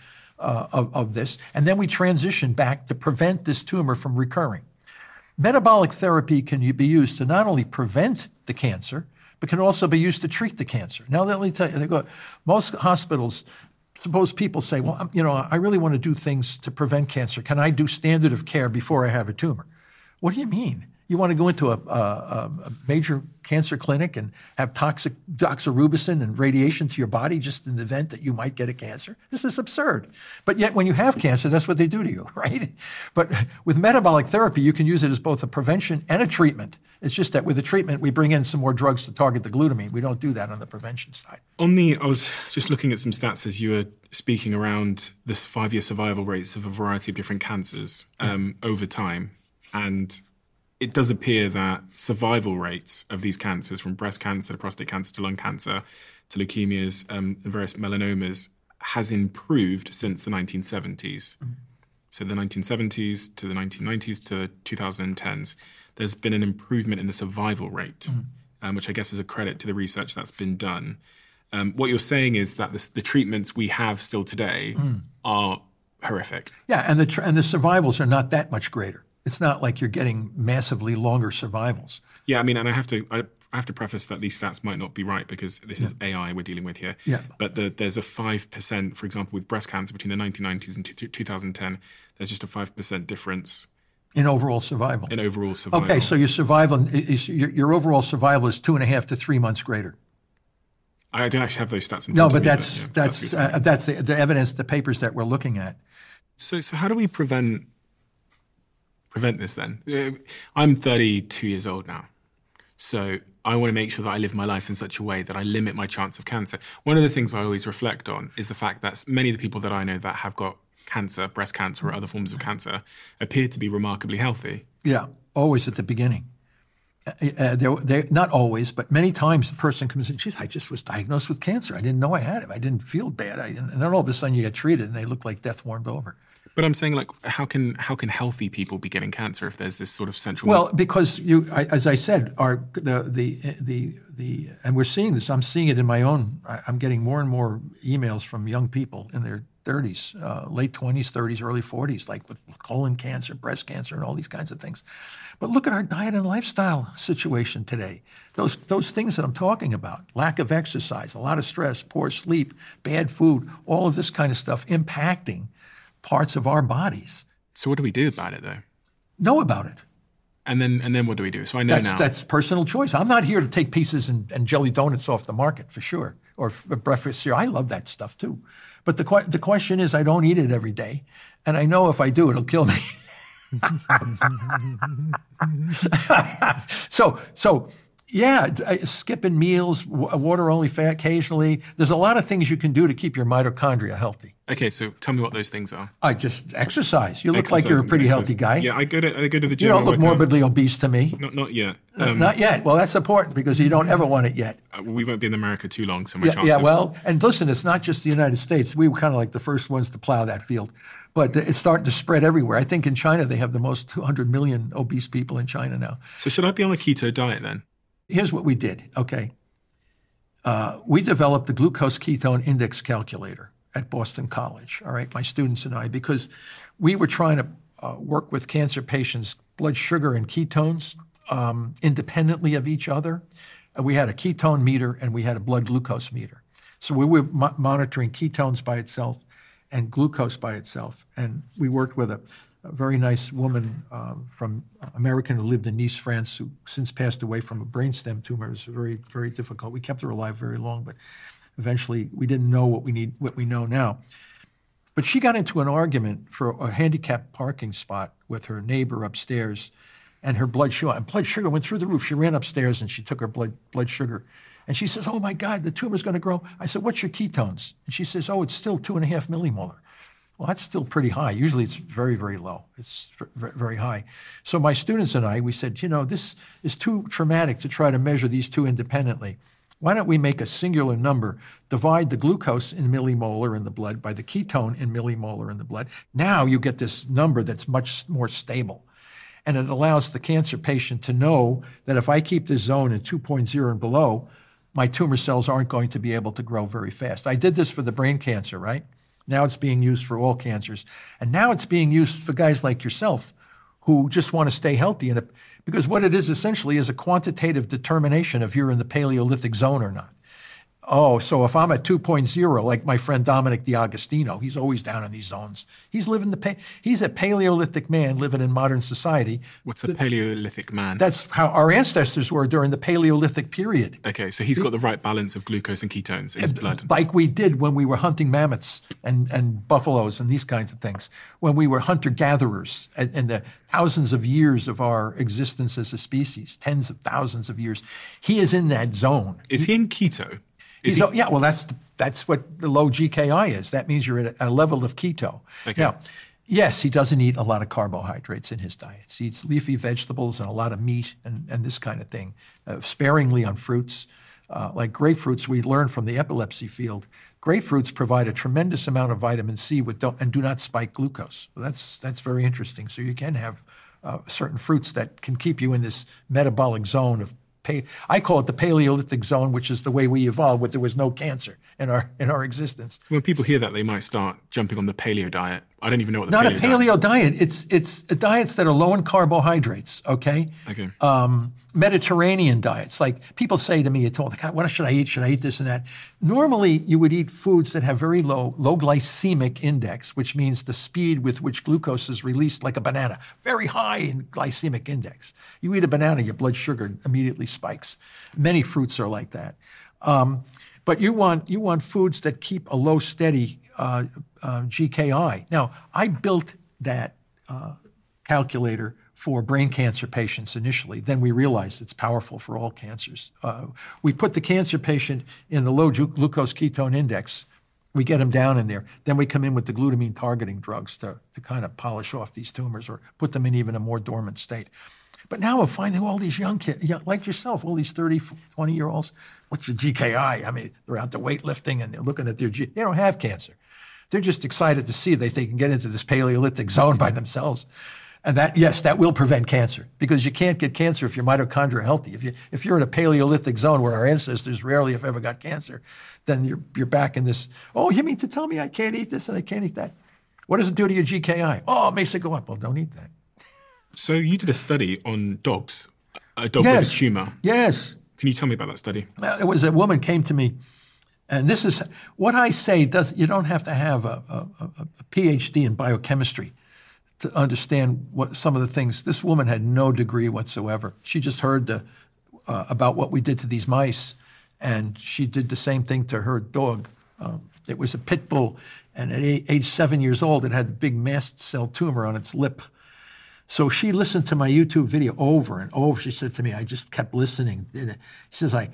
of this. And then we transition back to prevent this tumor from recurring. Metabolic therapy can be used to not only prevent the cancer, but can also be used to treat the cancer. Now, let me tell you, most hospitals, suppose people say, well, I really want to do things to prevent cancer. Can I do standard of care before I have a tumor? What do you mean? You want to go into a major cancer clinic and have toxic doxorubicin and radiation to your body just in the event that you might get a cancer? This is absurd. But yet when you have cancer, that's what they do to you, right? But with metabolic therapy, you can use it as both a prevention and a treatment. It's just that with the treatment, we bring in some more drugs to target the glutamine. We don't do that on the prevention side. I was just looking at some stats as you were speaking around this 5-year survival rates of a variety of different cancers over time. And it does appear that survival rates of these cancers, from breast cancer to prostate cancer to lung cancer to leukemias and various melanomas, has improved since the 1970s. Mm-hmm. So the 1970s to the 1990s to the 2010s, there's been an improvement in the survival rate, which I guess is a credit to the research that's been done. What you're saying is that the treatments we have still today are horrific. Yeah, and the survivals are not that much greater. It's not like you're getting massively longer survivals. Yeah, I mean, and I have to preface that these stats might not be right because this is AI we're dealing with here. Yeah. But there's a 5%, for example, with breast cancer between the 1990s and 2010, there's just a 5% difference. In overall survival. Okay, so your overall survival is 2.5 to 3 months greater. I don't actually have those stats in front No, of but me. that's the evidence, the papers that we're looking at. So how do we prevent prevent this then? I'm 32 years old now. So I want to make sure that I live my life in such a way that I limit my chance of cancer. One of the things I always reflect on is the fact that many of the people that I know that have got cancer, breast cancer or other forms of cancer, appear to be remarkably healthy. Yeah, always at the beginning. They're not always, but many times the person comes in, geez, I just was diagnosed with cancer. I didn't know I had it. I didn't feel bad. And then all of a sudden you get treated and they look like death warmed over. But I'm saying, like, how can healthy people be getting cancer if there's this sort of central? Well, because as I said, and we're seeing this. I'm seeing it in my own. I'm getting more and more emails from young people in their 30s, late 20s, 30s, early 40s, like with colon cancer, breast cancer, and all these kinds of things. But look at our diet and lifestyle situation today. Those things that I'm talking about: lack of exercise, a lot of stress, poor sleep, bad food, all of this kind of stuff impacting parts of our bodies. So what do we do about it, though? Know about it. And then what do we do? So I know now. That's personal choice. I'm not here to take pieces and jelly donuts off the market, for sure, or breakfast cereal. I love that stuff, too. But the question is, I don't eat it every day. And I know if I do, it'll kill me. So yeah, skipping meals, water only fat occasionally. There's a lot of things you can do to keep your mitochondria healthy. Okay, so tell me what those things are. I just exercise. You look like you're a pretty healthy guy. Yeah, I go to the gym. You don't look morbidly obese to me. Not yet. Not yet. Well, that's important because you don't ever want it yet. We won't be in America too long, so my chance. Yeah, well, and listen, it's not just the United States. We were kind of like the first ones to plow that field. But it's starting to spread everywhere. I think in China they have the most 200 million obese people in China now. So should I be on a keto diet then? Here's what we did, okay? We developed the glucose ketone index calculator at Boston College, all right, my students and I, because we were trying to work with cancer patients' blood sugar and ketones independently of each other. We had a ketone meter and we had a blood glucose meter. So we were monitoring ketones by itself and glucose by itself. And we worked with a very nice woman from American who lived in Nice, France, who since passed away from a brainstem tumor. It was very, very difficult. We kept her alive very long, but eventually we didn't know what we know now. But she got into an argument for a handicapped parking spot with her neighbor upstairs, and her blood sugar went through the roof. She ran upstairs and she took her blood sugar. And she says, oh my God, the tumor's going to grow. I said, what's your ketones? And she says, oh, it's still 2.5 millimolar. Well, that's still pretty high. Usually it's very, very low. It's very high. So my students and I, we said, this is too traumatic to try to measure these two independently. Why don't we make a singular number, divide the glucose in millimolar in the blood by the ketone in millimolar in the blood. Now you get this number that's much more stable. And it allows the cancer patient to know that if I keep this zone at 2.0 and below, my tumor cells aren't going to be able to grow very fast. I did this for the brain cancer, right? Now it's being used for all cancers. And now it's being used for guys like yourself who just want to stay healthy. Because what it is essentially is a quantitative determination if you're in the Paleolithic zone or not. Oh, so if I'm at 2.0, like my friend Dominic D'Agostino, he's always down in these zones. He's a Paleolithic man living in modern society. What's a Paleolithic man? That's how our ancestors were during the Paleolithic period. Okay, so he's got the right balance of glucose and ketones in his blood. Like we did when we were hunting mammoths and buffaloes and these kinds of things, when we were hunter-gatherers in the thousands of years of our existence as a species, tens of thousands of years. He is in that zone. Is he in keto? Yeah, well, that's what the low GKI is. That means you're at a level of keto. Okay. Now, yes, he doesn't eat a lot of carbohydrates in his diet. He eats leafy vegetables and a lot of meat and this kind of thing, sparingly on fruits. Like grapefruits, we learned from the epilepsy field, grapefruits provide a tremendous amount of vitamin C and do not spike glucose. So that's very interesting. So you can have certain fruits that can keep you in this metabolic zone of I call it the Paleolithic zone, which is the way we evolved, where there was no cancer in our existence. When people hear that, they might start jumping on the paleo diet. I don't even know what the Not paleo a paleo diet. It's diets that are low in carbohydrates, okay? Okay. Mediterranean diets. Like people say to me, God, what should I eat? Should I eat this and that? Normally, you would eat foods that have very low glycemic index, which means the speed with which glucose is released, like a banana, very high in glycemic index. You eat a banana, your blood sugar immediately spikes. Many fruits are like that. But you want foods that keep a low, steady GKI. Now, I built that calculator for brain cancer patients initially. Then we realized it's powerful for all cancers. We put the cancer patient in the low glucose ketone index. We get them down in there. Then we come in with the glutamine targeting drugs to kind of polish off these tumors or put them in even a more dormant state. But now we're finding all these young kids, like yourself, all these 30, 20-year-olds. What's your GKI? I mean, they're out there weightlifting and they're looking at their they don't have cancer. They're just excited to see that they can get into this Paleolithic zone by themselves. And that will prevent cancer, because you can't get cancer if your mitochondria are healthy. If you're in a Paleolithic zone where our ancestors rarely, if ever, got cancer, then you're back in this, oh, you mean to tell me I can't eat this and I can't eat that? What does it do to your GKI? Oh, it makes it go up. Well, don't eat that. So you did a study on dogs, a dog with a tumor. Yes. Can you tell me about that study? It was a woman came to me, and this is what I say. You don't have to have a PhD in biochemistry to understand what some of the things. This woman had no degree whatsoever. She just heard about what we did to these mice, and she did the same thing to her dog. It was a pit bull, and at age 7 years old, it had a big mast cell tumor on its lip. So she listened to my YouTube video over and over. She said to me, I just kept listening. She says, I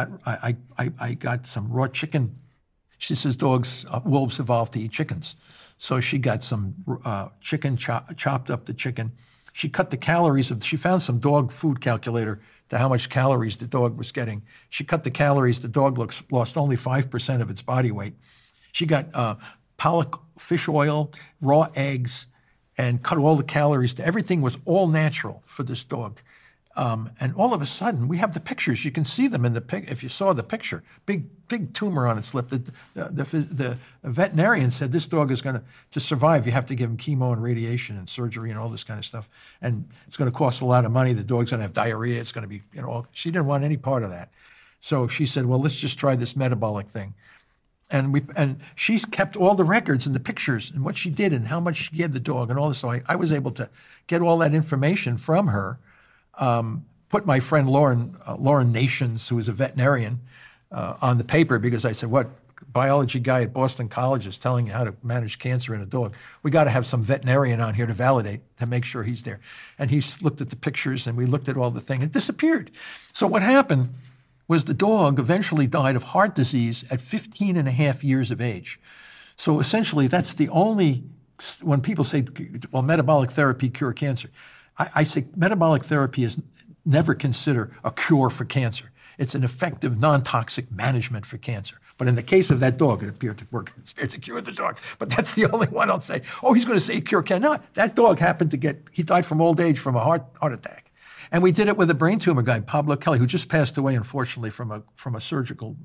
got some raw chicken. She says, wolves evolved to eat chickens. So she got some chicken, chopped up the chicken. She cut the calories she found some dog food calculator to how much calories the dog was getting. She cut the calories. The dog lost only 5% of its body weight. She got pollock fish oil, raw eggs, and cut all the calories. Everything was all natural for this dog. And all of a sudden, we have the pictures. You can see them in the if you saw the picture. Big tumor on its lip. The veterinarian said this dog is going to survive, you have to give him chemo and radiation and surgery and all this kind of stuff. And it's going to cost a lot of money. The dog's going to have diarrhea. It's going to be, she didn't want any part of that. So she said, well, let's just try this metabolic thing. And she kept all the records and the pictures and what she did and how much she gave the dog and all this. So I was able to get all that information from her, put my friend Lauren Nations, who is a veterinarian, on the paper, because I said, what biology guy at Boston College is telling you how to manage cancer in a dog? We got to have some veterinarian on here to validate, to make sure he's there. And he looked at the pictures and we looked at all the thing. It disappeared. So what happened was the dog eventually died of heart disease at 15 and a half years of age. So essentially, that's the only, when people say, well, metabolic therapy cure cancer, I say metabolic therapy is never consider a cure for cancer. It's an effective, non-toxic management for cancer. But in the case of that dog, it appeared to work. It appeared to cure the dog. But that's the only one I'll say, oh, he's going to say cure cancer. No, that dog happened to he died from old age from a heart attack. And we did it with a brain tumor guy, Pablo Kelly, who just passed away, unfortunately, from a surgical.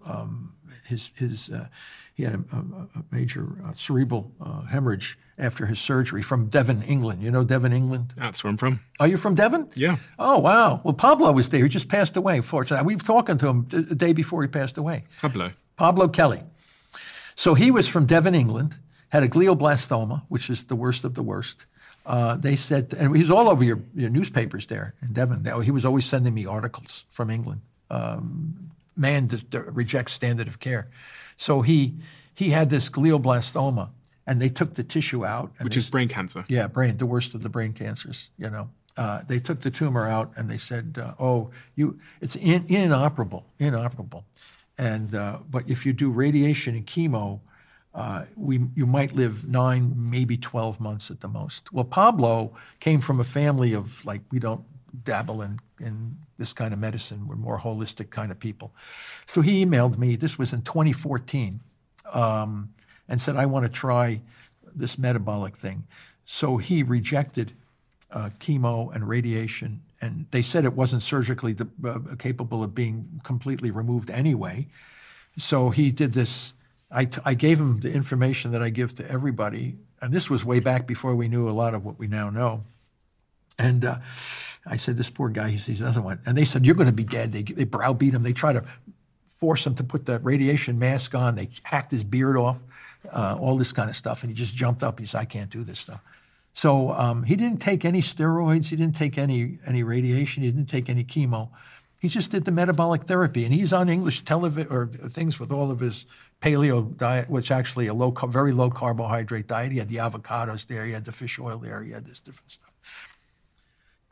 He had a major cerebral hemorrhage after his surgery from Devon, England. You know Devon, England? That's where I'm from. Are you from Devon? Yeah. Oh, wow. Well, Pablo was there. He just passed away, unfortunately. We were talking to him the day before he passed away. Pablo Kelly. So he was from Devon, England, had a glioblastoma, which is the worst of the worst. They said, and he's all over your newspapers there in Devon. He was always sending me articles from England. Man rejects standard of care. So he had this glioblastoma, and they took the tissue out. Which is brain cancer. Yeah, the worst of the brain cancers, They took the tumor out, and they said, it's inoperable. And but if you do radiation and chemo, you might live 9, maybe 12 months at the most. Well, Pablo came from a family of, we don't dabble in this kind of medicine. We're more holistic kind of people. So he emailed me, this was in 2014, and said, I want to try this metabolic thing. So he rejected chemo and radiation, and they said it wasn't surgically capable of being completely removed anyway. So he did this. I gave him the information that I give to everybody, and this was way back before we knew a lot of what we now know. And I said, this poor guy, he doesn't want, and they said, you're going to be dead. They browbeat him. They try to force him to put the radiation mask on. They hacked his beard off, all this kind of stuff, and he just jumped up. He said, I can't do this stuff. So he didn't take any steroids. He didn't take any radiation. He didn't take any chemo. He just did the metabolic therapy, and he's on English television or things with all of his paleo diet, which actually very low carbohydrate diet. He had the avocados there. He had the fish oil there. He had this different stuff.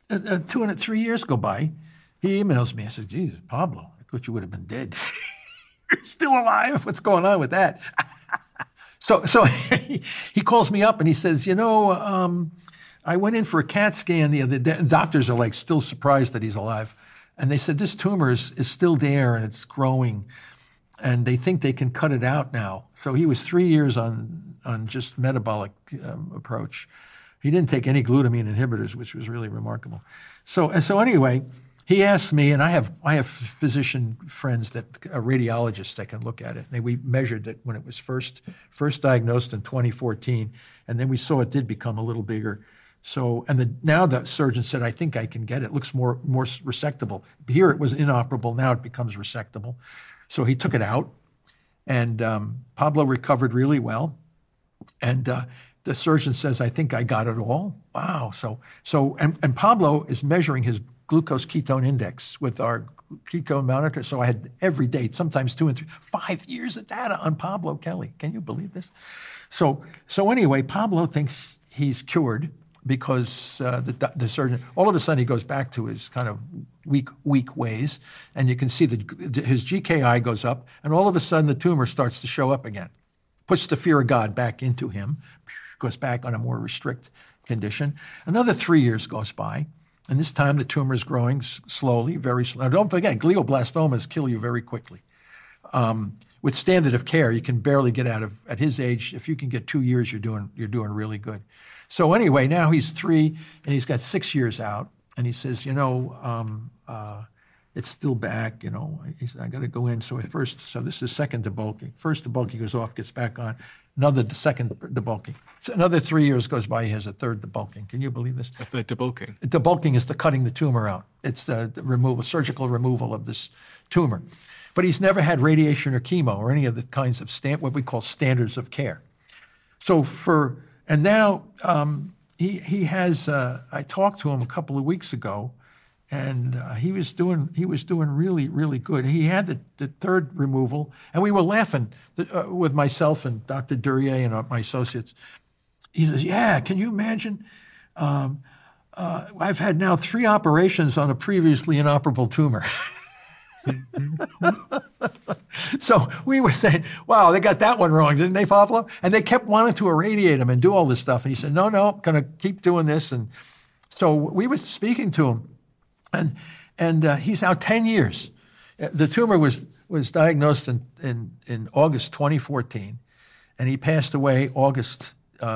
3 years go by. He emails me. I said, geez, Pablo, I thought you would have been dead. You're still alive? What's going on with that? So he calls me up and he says, I went in for a CAT scan the other day. Doctors are like still surprised that he's alive. And they said, this tumor is still there and it's growing. And they think they can cut it out now. So he was 3 years on just metabolic approach. He didn't take any glutamine inhibitors, which was really remarkable. So anyway, he asked me, and I have physician friends that are radiologists that can look at it. And we measured it when it was first diagnosed in 2014, and then we saw it did become a little bigger. So, now the surgeon said, I think I can get it. It looks more resectable. Here it was inoperable. Now it becomes resectable. So he took it out, and Pablo recovered really well. And the surgeon says, I think I got it all. Wow. And Pablo is measuring his glucose ketone index with our ketone monitor. So I had every day, sometimes 2 and 3, 5 years of data on Pablo Kelly. Can you believe this? So anyway, Pablo thinks he's cured because the surgeon, all of a sudden he goes back to his kind of weak ways, and you can see that his GKI goes up, and all of a sudden the tumor starts to show up again. Puts the fear of God back into him, goes back on a more restrict condition. Another 3 years goes by, and this time the tumor is growing slowly, very slow. Don't forget, glioblastomas kill you very quickly. With standard of care, you can barely get out of, at his age, if you can get 2 years, you're doing really good. So anyway, now he's 3, and he's got 6 years out, and he says, it's still back, he said, I got to go in. So this is second debulking. First debulking goes off, gets back on. Second debulking. So another 3 years goes by, he has a third debulking. Can you believe this? A third debulking? Debulking is the cutting the tumor out. It's the surgical removal of this tumor. But he's never had radiation or chemo or any of the kinds of what we call standards of care. Now he has, I talked to him a couple of weeks ago, and he was doing really, really good. He had the third removal, and we were laughing with myself and Dr. Duryea and my associates. He says, yeah, can you imagine? I've had now 3 operations on a previously inoperable tumor. So we were saying, wow, they got that one wrong, didn't they, Pablo? And they kept wanting to irradiate him and do all this stuff. And he said, no, I'm going to keep doing this. And so we were speaking to him. And he's out 10 years. The tumor was diagnosed in August 2014, and he passed away August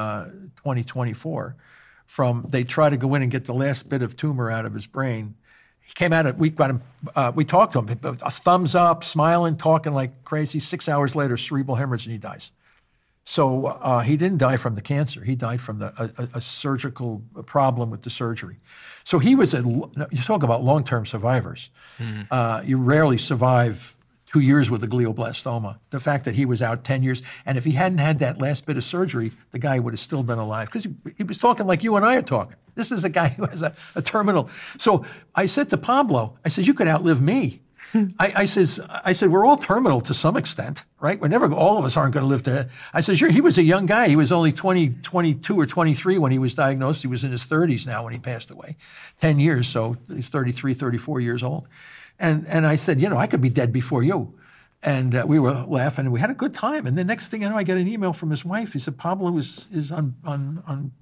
2024 they tried to go in and get the last bit of tumor out of his brain. He came out, we talked to him, a thumbs up, smiling, talking like crazy. 6 hours later, cerebral hemorrhage, and he dies. So he didn't die from the cancer. He died from a surgical problem with the surgery. So he was you talk about long-term survivors. Mm-hmm. You rarely survive 2 years with a glioblastoma. The fact that he was out 10 years, and if he hadn't had that last bit of surgery, the guy would have still been alive. Because he was talking like you and I are talking. This is a guy who has a terminal. So I said to Pablo, I said, you could outlive me. I said, we're all terminal to some extent, right? All of us aren't going to live to. I said, sure, he was a young guy. He was only 22 or 23 when he was diagnosed. He was in his 30s now when he passed away. 10 years, so he's 33, 34 years old. And I said, I could be dead before you. And we were laughing, and we had a good time. And the next thing I know, I get an email from his wife. He said, Pablo is on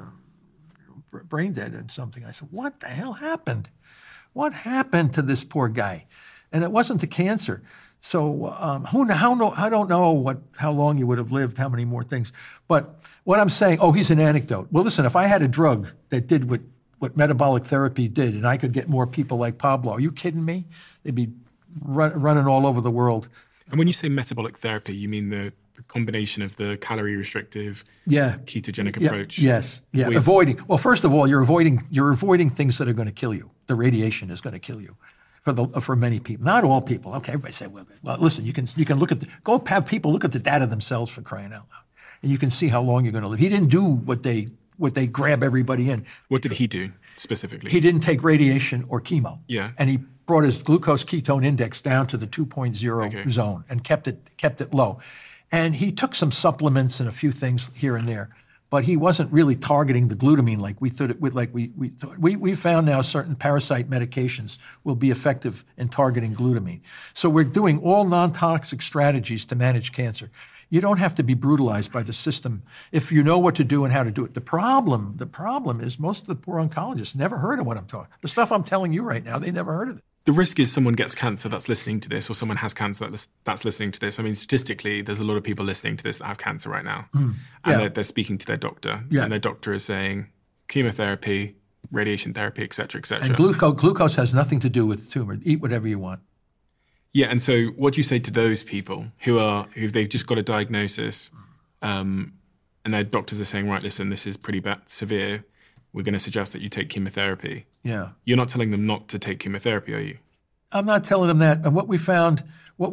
brain dead and something. I said, what the hell happened? What happened to this poor guy? And it wasn't the cancer. So I don't know how long he would have lived, how many more things. But what I'm saying, he's an anecdote. Well, listen, if I had a drug that did what metabolic therapy did, and I could get more people like Pablo, are you kidding me? They'd be running all over the world. And when you say metabolic therapy, you mean the combination of the calorie restrictive, ketogenic approach? Yes. Avoiding. Well, first of all, you're avoiding things that are going to kill you. The radiation is going to kill you. For many people, not all people. Okay, everybody say, well, listen, you can look at go have people look at the data themselves, for crying out loud, and you can see how long you're going to live. He didn't do what they grab everybody in. What did he do specifically? He didn't take radiation or chemo. Yeah, and he brought his glucose ketone index down to the 2.0 zone and kept it low. And he took some supplements and a few things here and there. but he wasn't really targeting the glutamine like we thought it would. Like we thought. We found now certain parasite medications will be effective in targeting glutamine. So we're doing all non-toxic strategies to manage cancer. You don't have to be brutalized by the system if you know what to do and how to do it. The problem is most of the poor oncologists never heard of what I'm talking. The stuff I'm telling you right now, they never heard of it. The risk is someone gets cancer that's listening to this, or someone has cancer that's listening to this. I mean, statistically, there's a lot of people listening to this that have cancer right now. And they're speaking to their doctor. Yeah. And their doctor is saying chemotherapy, radiation therapy, et cetera, et cetera. And glucose has nothing to do with tumor. Eat whatever you want. Yeah, and so what do you say to those people who they've just got a diagnosis and their doctors are saying, right, listen, this is pretty severe. We're going to suggest that you take chemotherapy. Yeah. You're not telling them not to take chemotherapy, are you? I'm not telling them that. And what we found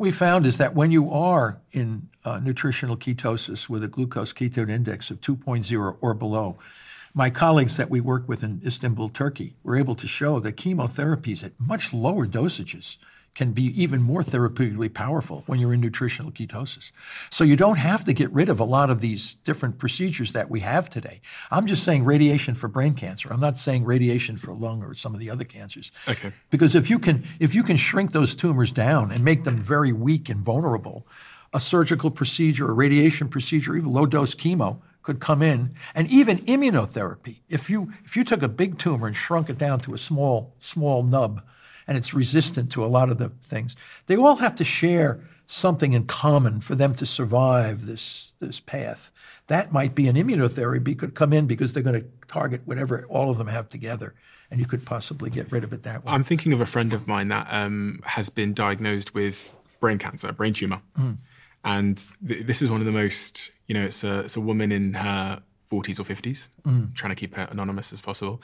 is that when you are in nutritional ketosis with a glucose ketone index of 2.0 or below, my colleagues that we work with in Istanbul, Turkey, were able to show that chemotherapies at much lower dosages can be even more therapeutically powerful when you're in nutritional ketosis. So you don't have to get rid of a lot of these different procedures that we have today. I'm just saying radiation for brain cancer. I'm not saying radiation for lung or some of the other cancers. Okay. Because if you can shrink those tumors down and make them very weak and vulnerable, a surgical procedure, a radiation procedure, even low-dose chemo could come in, and even immunotherapy. If you took a big tumor and shrunk it down to a small nub, and it's resistant to a lot of the things. They all have to share something in common for them to survive this path. That might be an immunotherapy could come in because they're going to target whatever all of them have together, and you could possibly get rid of it that way. I'm thinking of a friend of mine that has been diagnosed with brain cancer, brain tumor. And this is one of the most, it's a woman in her 40s or 50s, trying to keep her anonymous as possible,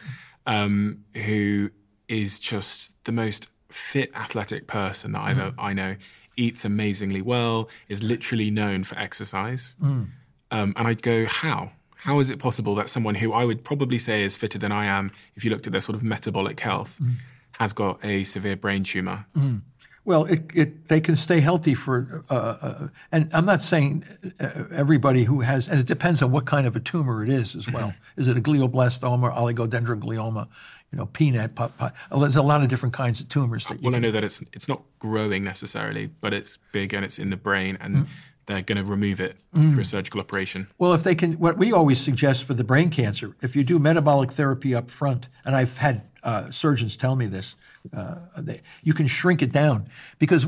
who is just the most fit, athletic person that I know, eats amazingly well, is literally known for exercise. And I'd go, how? How is it possible that someone who I would probably say is fitter than I am, if you looked at their sort of metabolic health, has got a severe brain tumor? Well, they can stay healthy for, and I'm not saying everybody who has, and it depends on what kind of a tumor it is as well. Is it a glioblastoma, oligodendroglioma, peanut, there's a lot of different kinds of tumors. I know that it's not growing necessarily, but it's big and it's in the brain, and they're going to remove it through a surgical operation. Well, if they can, what we always suggest for the brain cancer, if you do metabolic therapy up front, and I've had surgeons tell me this, you can shrink it down because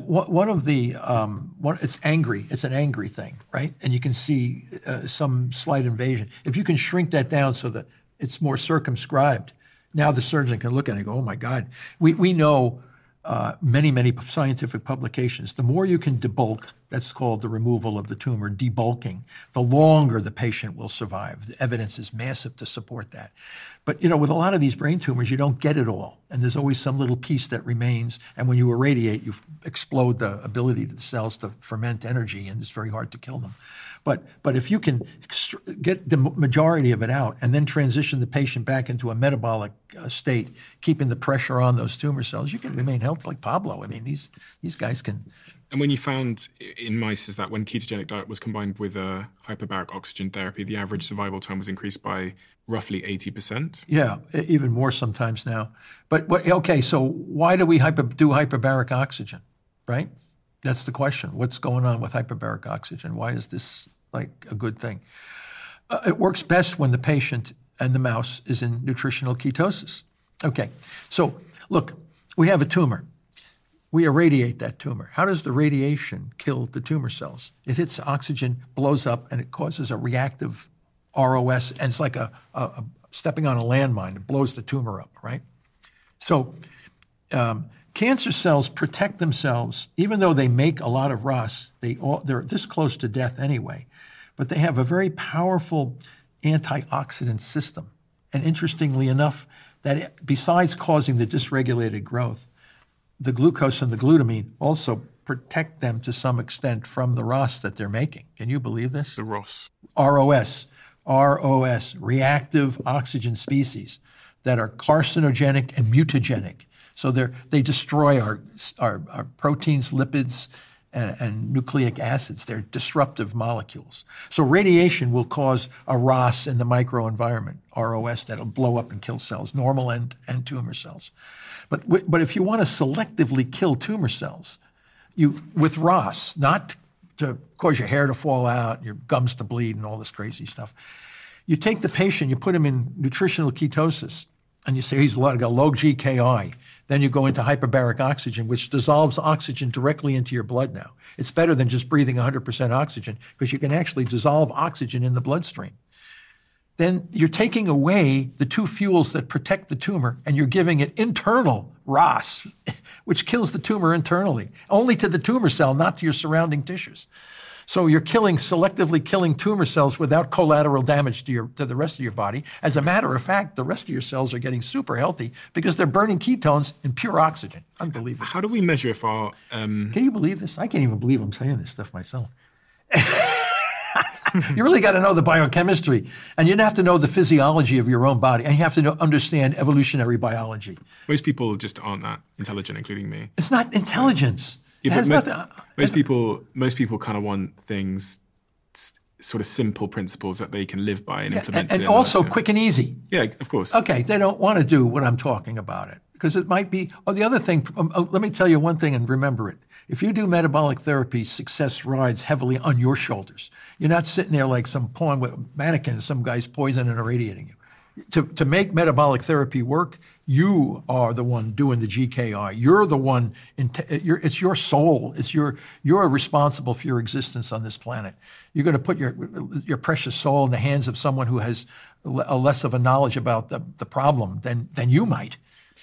it's angry. It's an angry thing, right? And you can see some slight invasion. If you can shrink that down so that it's more circumscribed, now the surgeon can look at it and go, oh my God. We know many scientific publications. The more you can debulk, that's called the removal of the tumor, debulking, the longer the patient will survive. The evidence is massive to support that. But, with a lot of these brain tumors, you don't get it all. And there's always some little piece that remains. And when you irradiate, you explode the ability of the cells to ferment energy, and it's very hard to kill them. But if you can get the majority of it out and then transition the patient back into a metabolic state, keeping the pressure on those tumor cells, you can remain healthy like Pablo. I mean, these guys can. And when you found in mice is that when ketogenic diet was combined with hyperbaric oxygen therapy, the average survival time was increased by roughly 80%? Yeah, even more sometimes now. But okay, so why do we do hyperbaric oxygen, right? That's the question. What's going on with hyperbaric oxygen? Why is this like a good thing? It works best when the patient and the mouse is in nutritional ketosis. Okay, so look, we have a tumor. We irradiate that tumor. How does the radiation kill the tumor cells? It hits oxygen, blows up, and it causes a reactive ROS, and it's like a stepping on a landmine. It blows the tumor up, right? So cancer cells protect themselves, even though they make a lot of ROS. They're this close to death anyway, but they have a very powerful antioxidant system. And interestingly enough, that besides causing the dysregulated growth, the glucose and the glutamine also protect them to some extent from the ROS that they're making. Can you believe this? The ROS. ROS, reactive oxygen species that are carcinogenic and mutagenic. So they destroy our proteins, lipids, and nucleic acids. They're disruptive molecules. So radiation will cause a ROS in the microenvironment, ROS, that'll blow up and kill cells, normal and tumor cells. But if you want to selectively kill tumor cells, with ROS, not to cause your hair to fall out, your gums to bleed, and all this crazy stuff, you take the patient, you put him in nutritional ketosis, and you say he's got low GKI. Then you go into hyperbaric oxygen, which dissolves oxygen directly into your blood now. It's better than just breathing 100% oxygen because you can actually dissolve oxygen in the bloodstream. Then you're taking away the two fuels that protect the tumor, and you're giving it internal ROS, which kills the tumor internally, only to the tumor cell, not to your surrounding tissues. So you're selectively killing tumor cells without collateral damage to the rest of your body. As a matter of fact, the rest of your cells are getting super healthy because they're burning ketones in pure oxygen. Unbelievable. How do we measure if our... Can you believe this? I can't even believe I'm saying this stuff myself. You really got to know the biochemistry, and you have to know the physiology of your own body, and you have to understand evolutionary biology. Most people just aren't that intelligent, including me. It's not intelligence. Yeah, but most people kind of want things, sort of simple principles that they can live by and implement. And also quick and easy. Yeah, of course. Okay, they don't want to do what I'm talking about it because it might be. Oh, the other thing. Let me tell you one thing and remember it. If you do metabolic therapy, success rides heavily on your shoulders. You're not sitting there like some pawn with a mannequin, some guy's poisoning and irradiating you. To make metabolic therapy work, you are the one doing the GKI. You're the one. It's your soul. You're responsible for your existence on this planet. You're going to put your precious soul in the hands of someone who has a less of a knowledge about the problem than you might.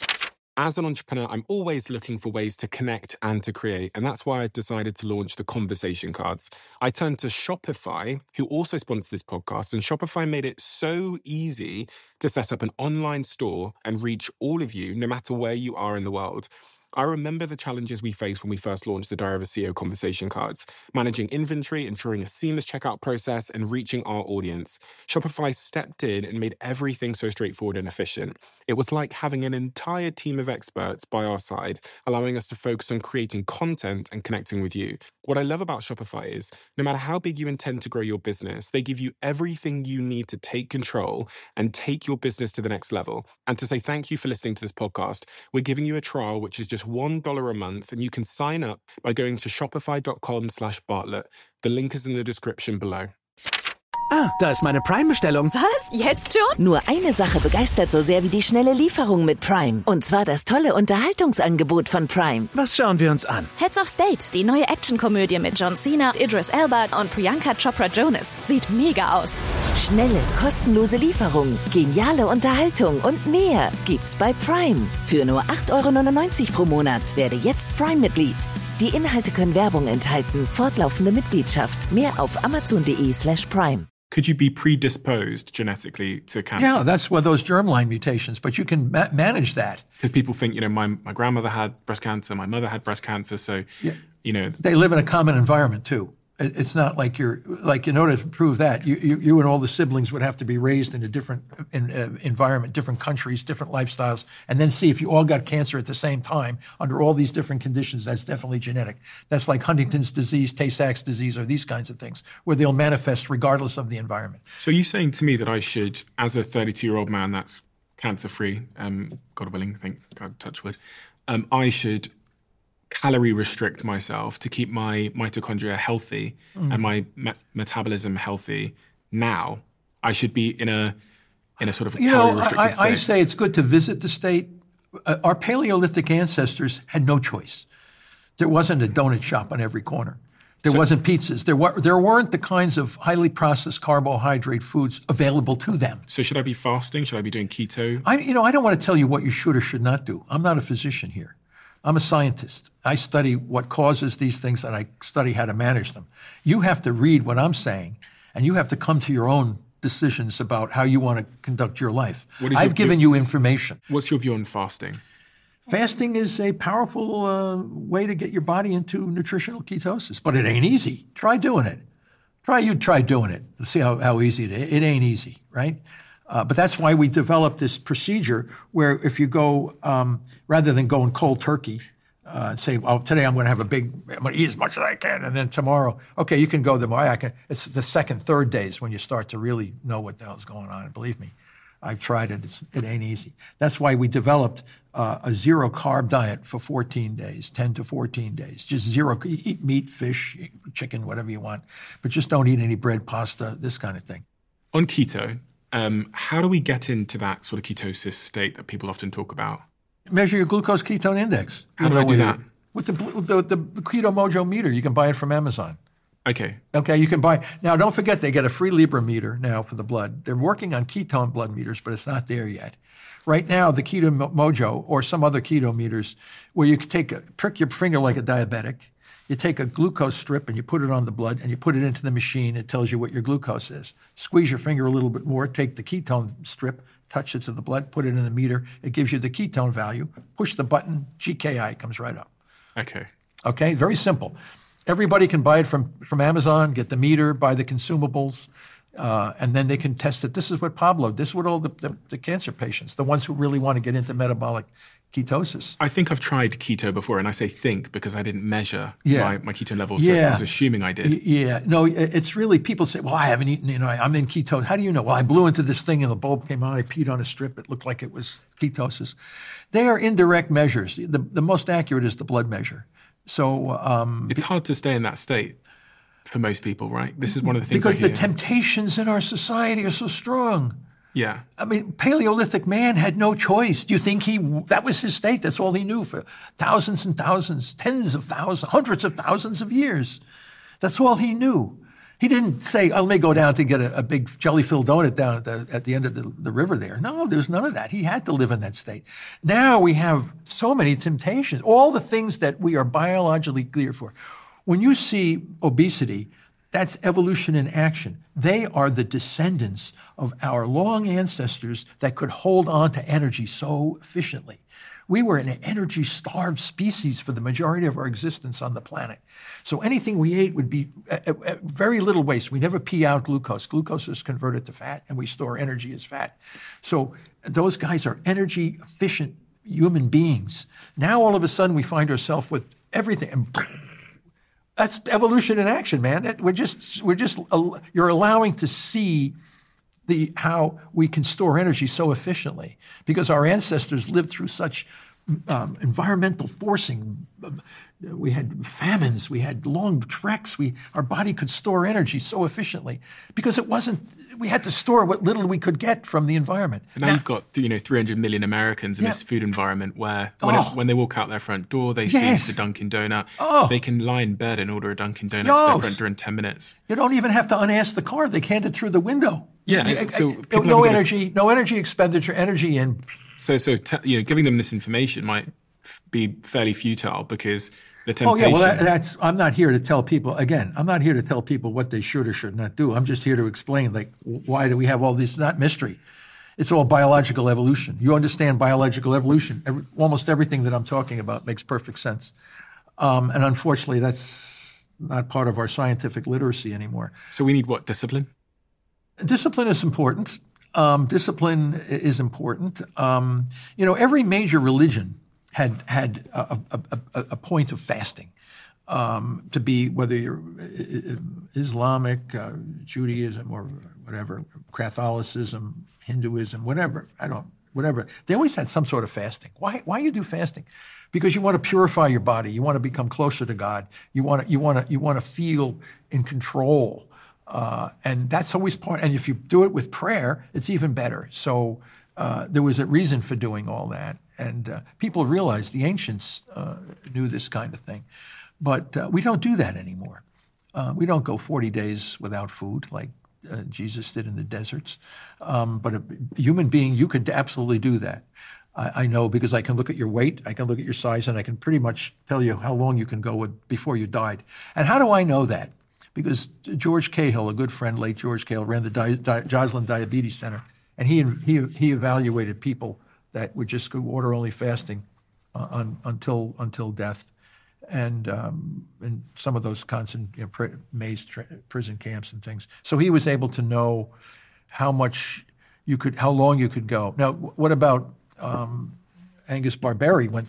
As an entrepreneur, I'm always looking for ways to connect and to create, and that's why I decided to launch the Conversation Cards. I turned to Shopify, who also sponsors this podcast, and Shopify made it so easy to set up an online store and reach all of you, no matter where you are in the world. I remember the challenges we faced when we first launched the Diary of a CEO Conversation Cards, managing inventory, ensuring a seamless checkout process, and reaching our audience. Shopify stepped in and made everything so straightforward and efficient. It was like having an entire team of experts by our side, allowing us to focus on creating content and connecting with you. What I love about Shopify is, no matter how big you intend to grow your business, they give you everything you need to take control and take your business to the next level. And to say thank you for listening to this podcast, we're giving you a trial, which is just $1 a month, and you can sign up by going to shopify.com/Bartlett. The link is in the description below. Ah, da ist meine Prime-Bestellung. Was? Jetzt schon? Nur eine Sache begeistert so sehr wie die schnelle Lieferung mit Prime. Und zwar das tolle Unterhaltungsangebot von Prime. Was schauen wir uns an? Heads of State, die neue Actionkomödie mit John Cena, Idris Elba und Priyanka Chopra Jonas. Sieht mega aus. Schnelle, kostenlose Lieferung, geniale Unterhaltung und mehr gibt's bei Prime. Für nur 8,99 € pro Monat. Werde jetzt Prime-Mitglied. Die Inhalte können Werbung enthalten. Fortlaufende Mitgliedschaft. Mehr auf amazon.de/Prime. Could you be predisposed genetically to cancer? Yeah, that's where those germline mutations, but you can manage that. Because people think, my grandmother had breast cancer, my mother had breast cancer, so, They live in a common environment, too. It's not like in order to prove that, you and all the siblings would have to be raised in a different environment, different countries, different lifestyles, and then see if you all got cancer at the same time under all these different conditions. That's definitely genetic. That's like Huntington's disease, Tay-Sachs disease, or these kinds of things, where they'll manifest regardless of the environment. So you're saying to me that I should, as a 32-year-old man that's cancer-free, God willing, thank God, touch wood, I should calorie restrict myself to keep my mitochondria healthy and my metabolism healthy now. I should be in a sort of calorie restricted state. I say it's good to visit the state. Our Paleolithic ancestors had no choice. There wasn't a donut shop on every corner. There wasn't pizzas. There weren't the kinds of highly processed carbohydrate foods available to them. So should I be fasting? Should I be doing keto? I don't want to tell you what you should or should not do. I'm not a physician here. I'm a scientist. I study what causes these things, and I study how to manage them. You have to read what I'm saying, and you have to come to your own decisions about how you want to conduct your life. I've given you information. What's your view on fasting? Fasting is a powerful way to get your body into nutritional ketosis, but it ain't easy. Try doing it. Try doing it. See how easy it is. It ain't easy, right? But that's why we developed this procedure where if you go, rather than going cold turkey, and say, well, today I'm going to I'm going to eat as much as I can, and then tomorrow, okay, you can go it's the second, third days when you start to really know what the hell's going on. And believe me, I've tried it. It ain't easy. That's why we developed a zero-carb diet for 14 days, 10 to 14 days. Just zero. You eat meat, fish, chicken, whatever you want, but just don't eat any bread, pasta, this kind of thing. On keto, how do we get into that sort of ketosis state that people often talk about? Measure your glucose ketone index. How do I do that? With the Keto Mojo meter. You can buy it from Amazon. Okay, you can buy. Now, don't forget, they get a free Libra meter now for the blood. They're working on ketone blood meters, but it's not there yet. Right now, the Keto Mojo or some other keto meters, where you can prick your finger like a diabetic, you take a glucose strip and you put it on the blood and you put it into the machine. It tells you what your glucose is. Squeeze your finger a little bit more, take the ketone strip, touch it to the blood, put it in the meter. It gives you the ketone value. Push the button, GKI comes right up. Okay, very simple. Everybody can buy it from Amazon, get the meter, buy the consumables, and then they can test it. This is what all the cancer patients, the ones who really want to get into metabolic ketosis. I think I've tried keto before, and I say think because I didn't measure my ketone levels, so I was assuming I did. Yeah, no, it's really, people say, well, I haven't eaten, I'm in ketosis. How do you know? Well, I blew into this thing and the bulb came out, I peed on a strip, it looked like it was ketosis. They are indirect measures. The most accurate is the blood measure. So it's hard to stay in that state for most people, right? This is one of the things because the temptations in our society are so strong. Yeah. I mean, Paleolithic man had no choice. Do you think that was his state? That's all he knew for thousands and thousands, tens of thousands, hundreds of thousands of years. That's all he knew. He didn't say, let me go down to get a big jelly-filled donut down at the end of the river there. No, there's none of that. He had to live in that state. Now we have so many temptations, all the things that we are biologically geared for. When you see obesity, that's evolution in action. They are the descendants of our long ancestors that could hold on to energy so efficiently. We were an energy-starved species for the majority of our existence on the planet. So anything we ate would be very little waste. We never pee out glucose. Glucose is converted to fat, and we store energy as fat. So those guys are energy-efficient human beings. Now all of a sudden we find ourselves with everything. And that's evolution in action, man. You're allowing to see how we can store energy so efficiently because our ancestors lived through such environmental forcing. We had famines, we had long treks, our body could store energy so efficiently because we had to store what little we could get from the environment. And now you've got 300 million Americans in this food environment where when they walk out their front door, they see the Dunkin' Donut. They can lie in bed and order a Dunkin' Donut to their front door in 10 minutes. You don't even have to unask the car. They hand it through the window. Yeah, so no energy expenditure, energy in. So giving them this information might be fairly futile because the temptation. Oh yeah, well I'm not here to tell people. Again, I'm not here to tell people what they should or should not do. I'm just here to explain why do we have all this? Not mystery. It's all biological evolution. You understand biological evolution. Almost everything that I'm talking about makes perfect sense. And unfortunately, that's not part of our scientific literacy anymore. So we need what? Discipline? Discipline is important. Every major religion had a point of fasting to be, whether you're Islamic, Judaism, or whatever, Catholicism, Hinduism, whatever. They always had some sort of fasting. Why you do fasting? Because you want to purify your body. You want to become closer to God. You want to feel in control. And that's always part. And if you do it with prayer, it's even better. So there was a reason for doing all that. And people realized the ancients knew this kind of thing. But we don't do that anymore. We don't go 40 days without food like Jesus did in the deserts. But a human being, you could absolutely do that. I know because I can look at your weight, I can look at your size, and I can pretty much tell you how long you can go with before you died. And how do I know that? Because George Cahill, a good friend, late George Cahill, ran the Joslin Diabetes Center, and he evaluated people that would just go water-only fasting until death, and some of those Maze prison camps and things. So he was able to know how long you could go. Now, what about Angus Barberi went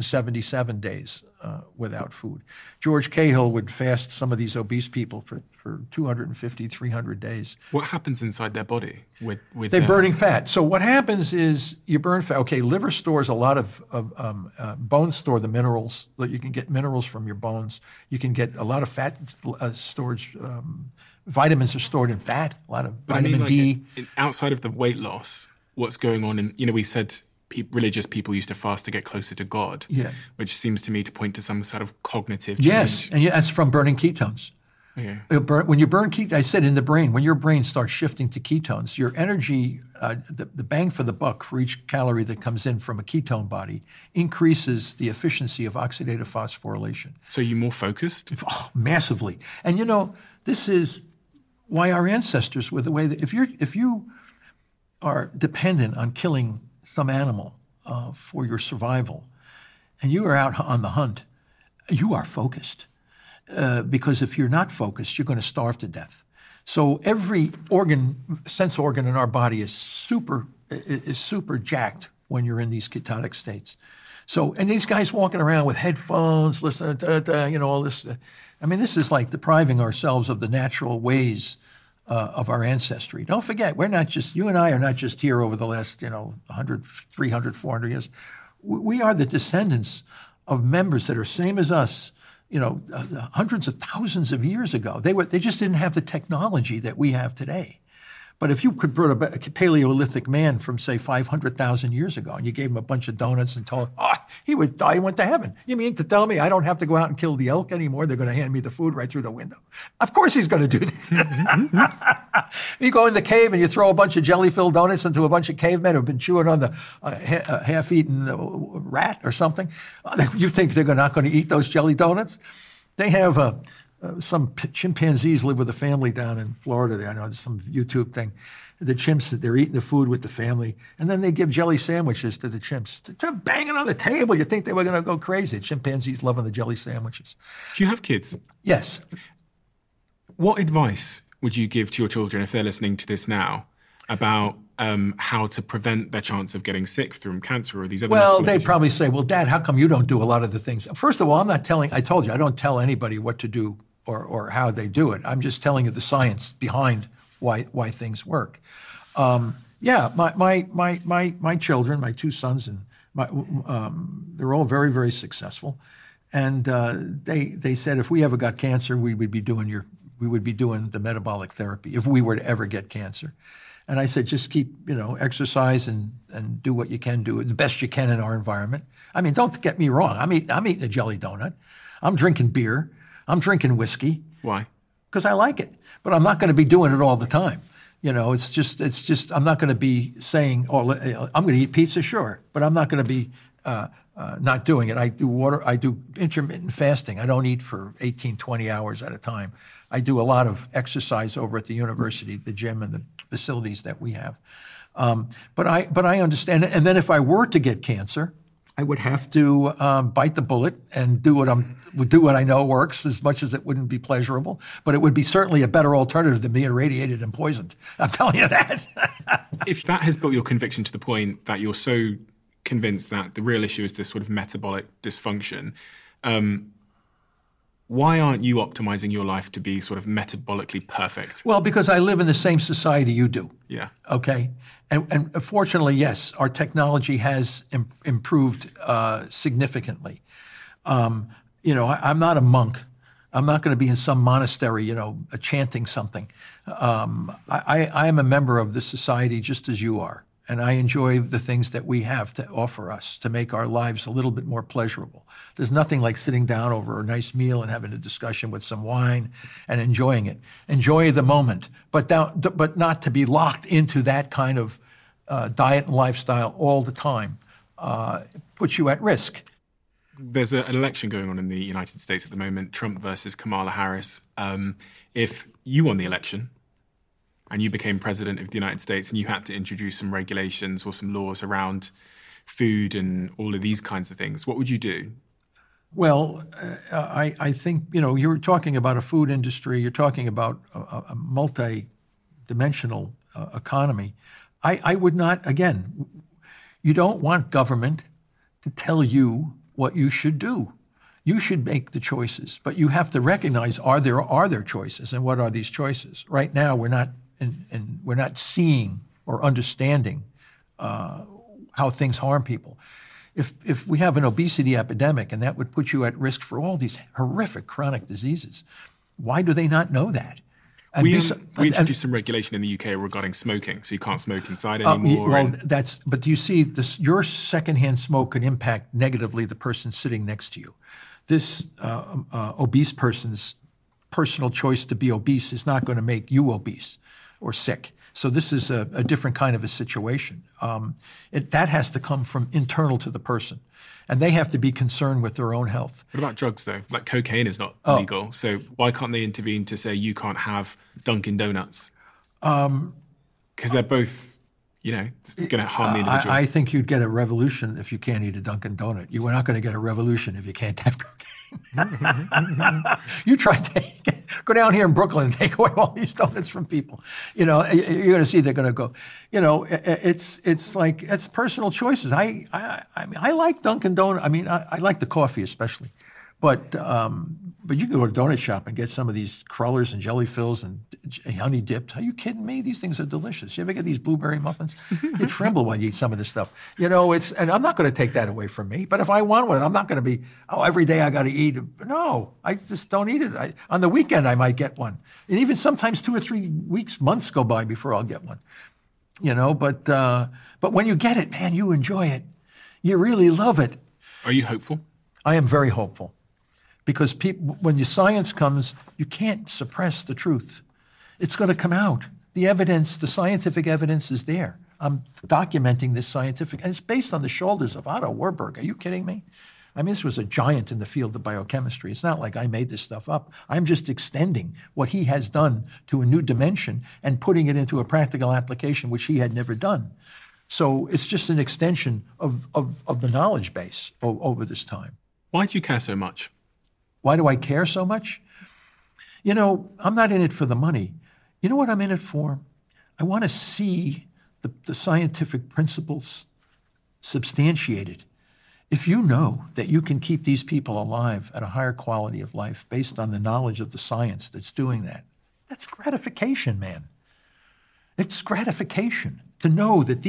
377 days without food. George Cahill would fast some of these obese people for 250, 300 days. What happens inside their body with They're burning fat. So what happens is you burn fat. Okay, liver stores a lot of bones store the minerals. You can get minerals from your bones. You can get a lot of fat storage. Vitamins are stored in fat, a lot of vitamin D. Outside of the weight loss, what's going on in, we said religious people used to fast to get closer to God, which seems to me to point to some sort of cognitive change. Yes, and that's from burning ketones. Okay. When you burn ketones, I said in the brain, when your brain starts shifting to ketones, your energy, the bang for the buck for each calorie that comes in from a ketone body increases the efficiency of oxidative phosphorylation. So you're more focused? Oh, massively. And this is why our ancestors were the way that if you are dependent on killing some animal for your survival, and you are out on the hunt, you are focused. Because if you're not focused, you're going to starve to death. So every sense organ in our body is super jacked when you're in these ketotic states. So, and these guys walking around with headphones, listening to, all this. This is like depriving ourselves of the natural ways of our ancestry. Don't forget, you and I are not just here over the last, 100, 300, 400 years. We are the descendants of members that are same as us, hundreds of thousands of years ago. They just didn't have the technology that we have today. But if you could bring a Paleolithic man from, say, 500,000 years ago, and you gave him a bunch of donuts and told him, he would die and went to heaven. You mean to tell me I don't have to go out and kill the elk anymore? They're going to hand me the food right through the window. Of course he's going to do that. You go in the cave and you throw a bunch of jelly-filled donuts into a bunch of cavemen who've been chewing on the half-eaten rat or something. You think they're not going to eat those jelly donuts? They have some chimpanzees live with a family down in Florida. There, I know there's some YouTube thing. The chimps, they're eating the food with the family, and then they give jelly sandwiches to the chimps. They're banging on the table. You think they were going to go crazy. Chimpanzees loving the jelly sandwiches. Do you have kids? Yes. What advice would you give to your children if they're listening to this now about how to prevent their chance of getting sick through cancer or these other medical they'd probably say, well, Dad, how come you don't do a lot of the things? First of all, I told you, I don't tell anybody what to do or how they do it. I'm just telling you the science behind why things work. My children, my two sons, and they're all very, very successful. And they said if we ever got cancer, we would be doing the metabolic therapy if we were to ever get cancer. And I said, just keep, exercise and do what you can do the best you can in our environment. I mean, don't get me wrong. I'm eating a jelly donut. I'm drinking beer. I'm drinking whiskey. Why? Because I like it. But I'm not going to be doing it all the time. It's just I'm not going to be saying, I'm going to eat pizza, sure. But I'm not going to be not doing it. I do intermittent fasting. I don't eat for 18, 20 hours at a time. I do a lot of exercise over at the university, the gym and the facilities that we have. But I understand it. And then if I were to get cancer, I would have to bite the bullet and do what I know works, as much as it wouldn't be pleasurable. But it would be certainly a better alternative than being irradiated and poisoned. I'm telling you that. If that has built your conviction to the point that you're so convinced that the real issue is this sort of metabolic dysfunction, why aren't you optimizing your life to be sort of metabolically perfect? Well, because I live in the same society you do. Yeah. Okay. And fortunately, yes, our technology has improved significantly. I'm not a monk. I'm not going to be in some monastery, chanting something. I am a member of the society just as you are. And I enjoy the things that we have to offer us to make our lives a little bit more pleasurable. There's nothing like sitting down over a nice meal and having a discussion with some wine and enjoying it. Enjoy the moment, but not to be locked into that kind of diet and lifestyle all the time. Puts you at risk. There's an election going on in the United States at the moment, Trump versus Kamala Harris. If you won the election, and you became president of the United States and you had to introduce some regulations or some laws around food and all of these kinds of things, what would you do? Well, I think, you're talking about a food industry, you're talking about a multi-dimensional economy. I would not, again, you don't want government to tell you what you should do. You should make the choices, but you have to recognize, are there choices, and what are these choices? Right now, we're not seeing or understanding how things harm people. If we have an obesity epidemic, and that would put you at risk for all these horrific chronic diseases, why do they not know that? And we introduced some regulation in the UK regarding smoking, so you can't smoke inside anymore. But do you see this? Your secondhand smoke can impact negatively the person sitting next to you. This obese person's personal choice to be obese is not going to make you obese or sick. So this is a different kind of a situation. That has to come from internal to the person, and they have to be concerned with their own health. What about drugs, though? Like cocaine is not legal, so why can't they intervene to say you can't have Dunkin' Donuts? Because they're both, going to harm the individual. I think you'd get a revolution if you can't eat a Dunkin' Donut. You are not going to get a revolution if you can't have cocaine. You try to go down here in Brooklyn and take away all these donuts from people. You're going to see they're going to go. It's like it's personal choices. I like Dunkin' Donuts. I mean, I like the coffee especially, but you can go to a donut shop and get some of these crullers and jelly fills and honey dipped. Are you kidding me? These things are delicious. You ever get these blueberry muffins? You tremble when you eat some of this stuff. And I'm not going to take that away from me. But if I want one, I'm not going to be, every day I got to eat. No, I just don't eat it. On the weekend, I might get one. And even sometimes 2 or 3 weeks, months go by before I'll get one. But when you get it, man, you enjoy it. You really love it. Are you hopeful? I am very hopeful. Because when the science comes, you can't suppress the truth. It's going to come out. The scientific evidence is there. I'm documenting this scientific, and it's based on the shoulders of Otto Warburg. Are you kidding me? I mean, this was a giant in the field of biochemistry. It's not like I made this stuff up. I'm just extending what he has done to a new dimension and putting it into a practical application, which he had never done. So it's just an extension of the knowledge base over this time. Why do you care so much? Why do I care so much? I'm not in it for the money. You know what I'm in it for? I want to see the scientific principles substantiated. If you know that you can keep these people alive at a higher quality of life based on the knowledge of the science that's doing that, that's gratification, man. It's gratification to know that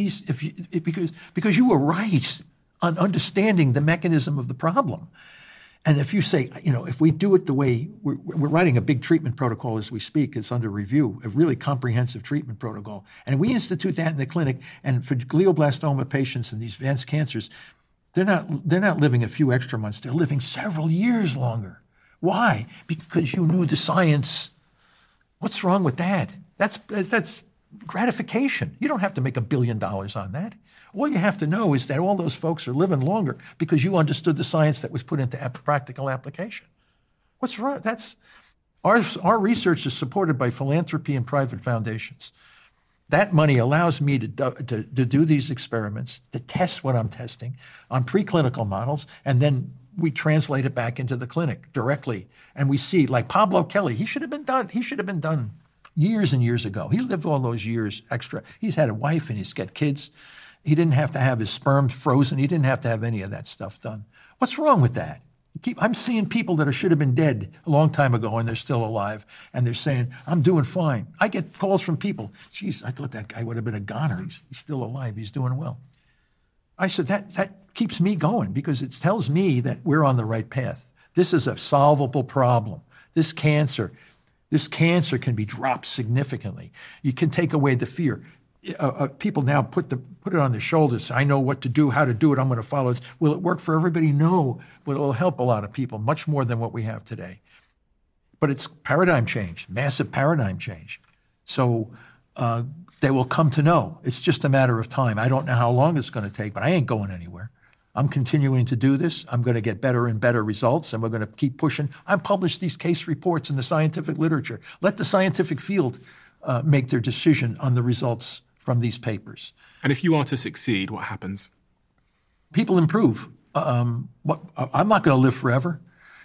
because you were right on understanding the mechanism of the problem. And if you say, if we do it the way we're writing a big treatment protocol as we speak, it's under review, a really comprehensive treatment protocol. And we institute that in the clinic. And for glioblastoma patients and these advanced cancers, they're not living a few extra months. They're living several years longer. Why? Because you knew the science. What's wrong with that? That's gratification. You don't have to make $1 billion on that. All you have to know is that all those folks are living longer because you understood the science that was put into practical application. What's wrong? That's our research is supported by philanthropy and private foundations. That money allows me to do these experiments, to test what I'm testing on preclinical models, and then we translate it back into the clinic directly. And we see, like Pablo Kelly, he should have been done years and years ago. He lived all those years extra. He's had a wife and he's got kids. He didn't have to have his sperm frozen. He didn't have to have any of that stuff done. What's wrong with that? I'm seeing people that should have been dead a long time ago and they're still alive, and they're saying, I'm doing fine. I get calls from people, geez, I thought that guy would have been a goner. He's still alive. He's doing well. I said, that keeps me going because it tells me that we're on the right path. This is a solvable problem. This cancer can be dropped significantly. You can take away the fear. People now put it on their shoulders. I know what to do, how to do it. I'm going to follow this. Will it work for everybody? No, but it will help a lot of people, much more than what we have today. But it's paradigm change, massive paradigm change. So they will come to know. It's just a matter of time. I don't know how long it's going to take, but I ain't going anywhere. I'm continuing to do this. I'm going to get better and better results, and we're going to keep pushing. I publish these case reports in the scientific literature. Let the scientific field make their decision on the results from these papers. And if you are to succeed, what happens? People improve. I'm not going to live forever.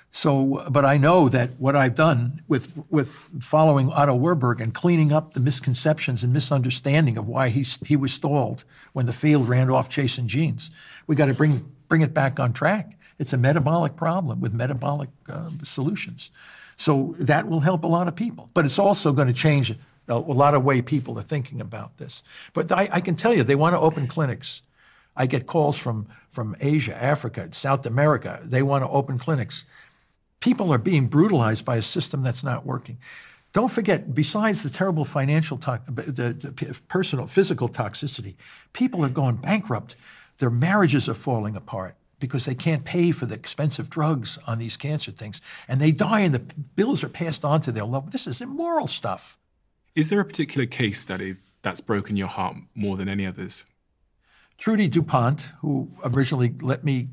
But I know that what I've done with following Otto Warburg and cleaning up the misconceptions and misunderstanding of why he was stalled when the field ran off chasing genes. We got to bring bring it back on track. It's a metabolic problem with metabolic solutions. So that will help a lot of people. But it's also going to change a lot of way people are thinking about this. But I can tell you, they want to open clinics. I get calls from Asia, Africa, South America. They want to open clinics. People are being brutalized by a system that's not working. Don't forget, besides the terrible financial, the personal, physical toxicity, people are going bankrupt. Their marriages are falling apart because they can't pay for the expensive drugs on these cancer things. And they die and the bills are passed on to their loved ones. This is immoral stuff. Is there a particular case study that's broken your heart more than any others? Trudy DuPont, who originally let me,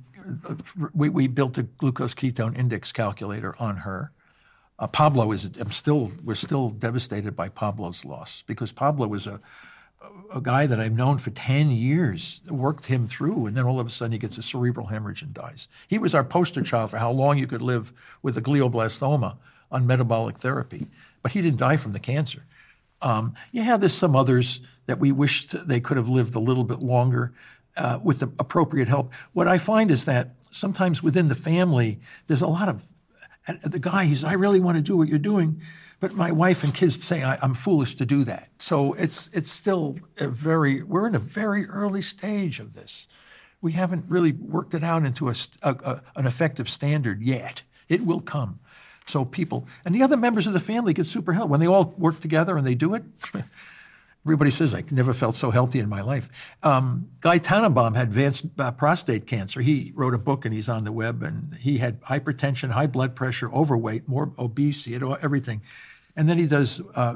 we built a glucose ketone index calculator on her. Pablo we're still devastated by Pablo's loss because Pablo was a guy that I've known for 10 years, worked him through, and then all of a sudden he gets a cerebral hemorrhage and dies. He was our poster child for how long you could live with a glioblastoma on metabolic therapy, but he didn't die from the cancer. There's some others that we wish they could have lived a little bit longer with the appropriate help. What I find is that sometimes within the family, there's a lot of, the guy, I really want to do what you're doing, but my wife and kids say I'm foolish to do that. So it's still we're in a very early stage of this. We haven't really worked it out into an effective standard yet. It will come. So people, and the other members of the family get super healthy. When they all work together and they do it, everybody says, I never felt so healthy in my life. Guy Tannenbaum had advanced prostate cancer. He wrote a book and he's on the web, and he had hypertension, high blood pressure, overweight, more obese, he had everything. And then he does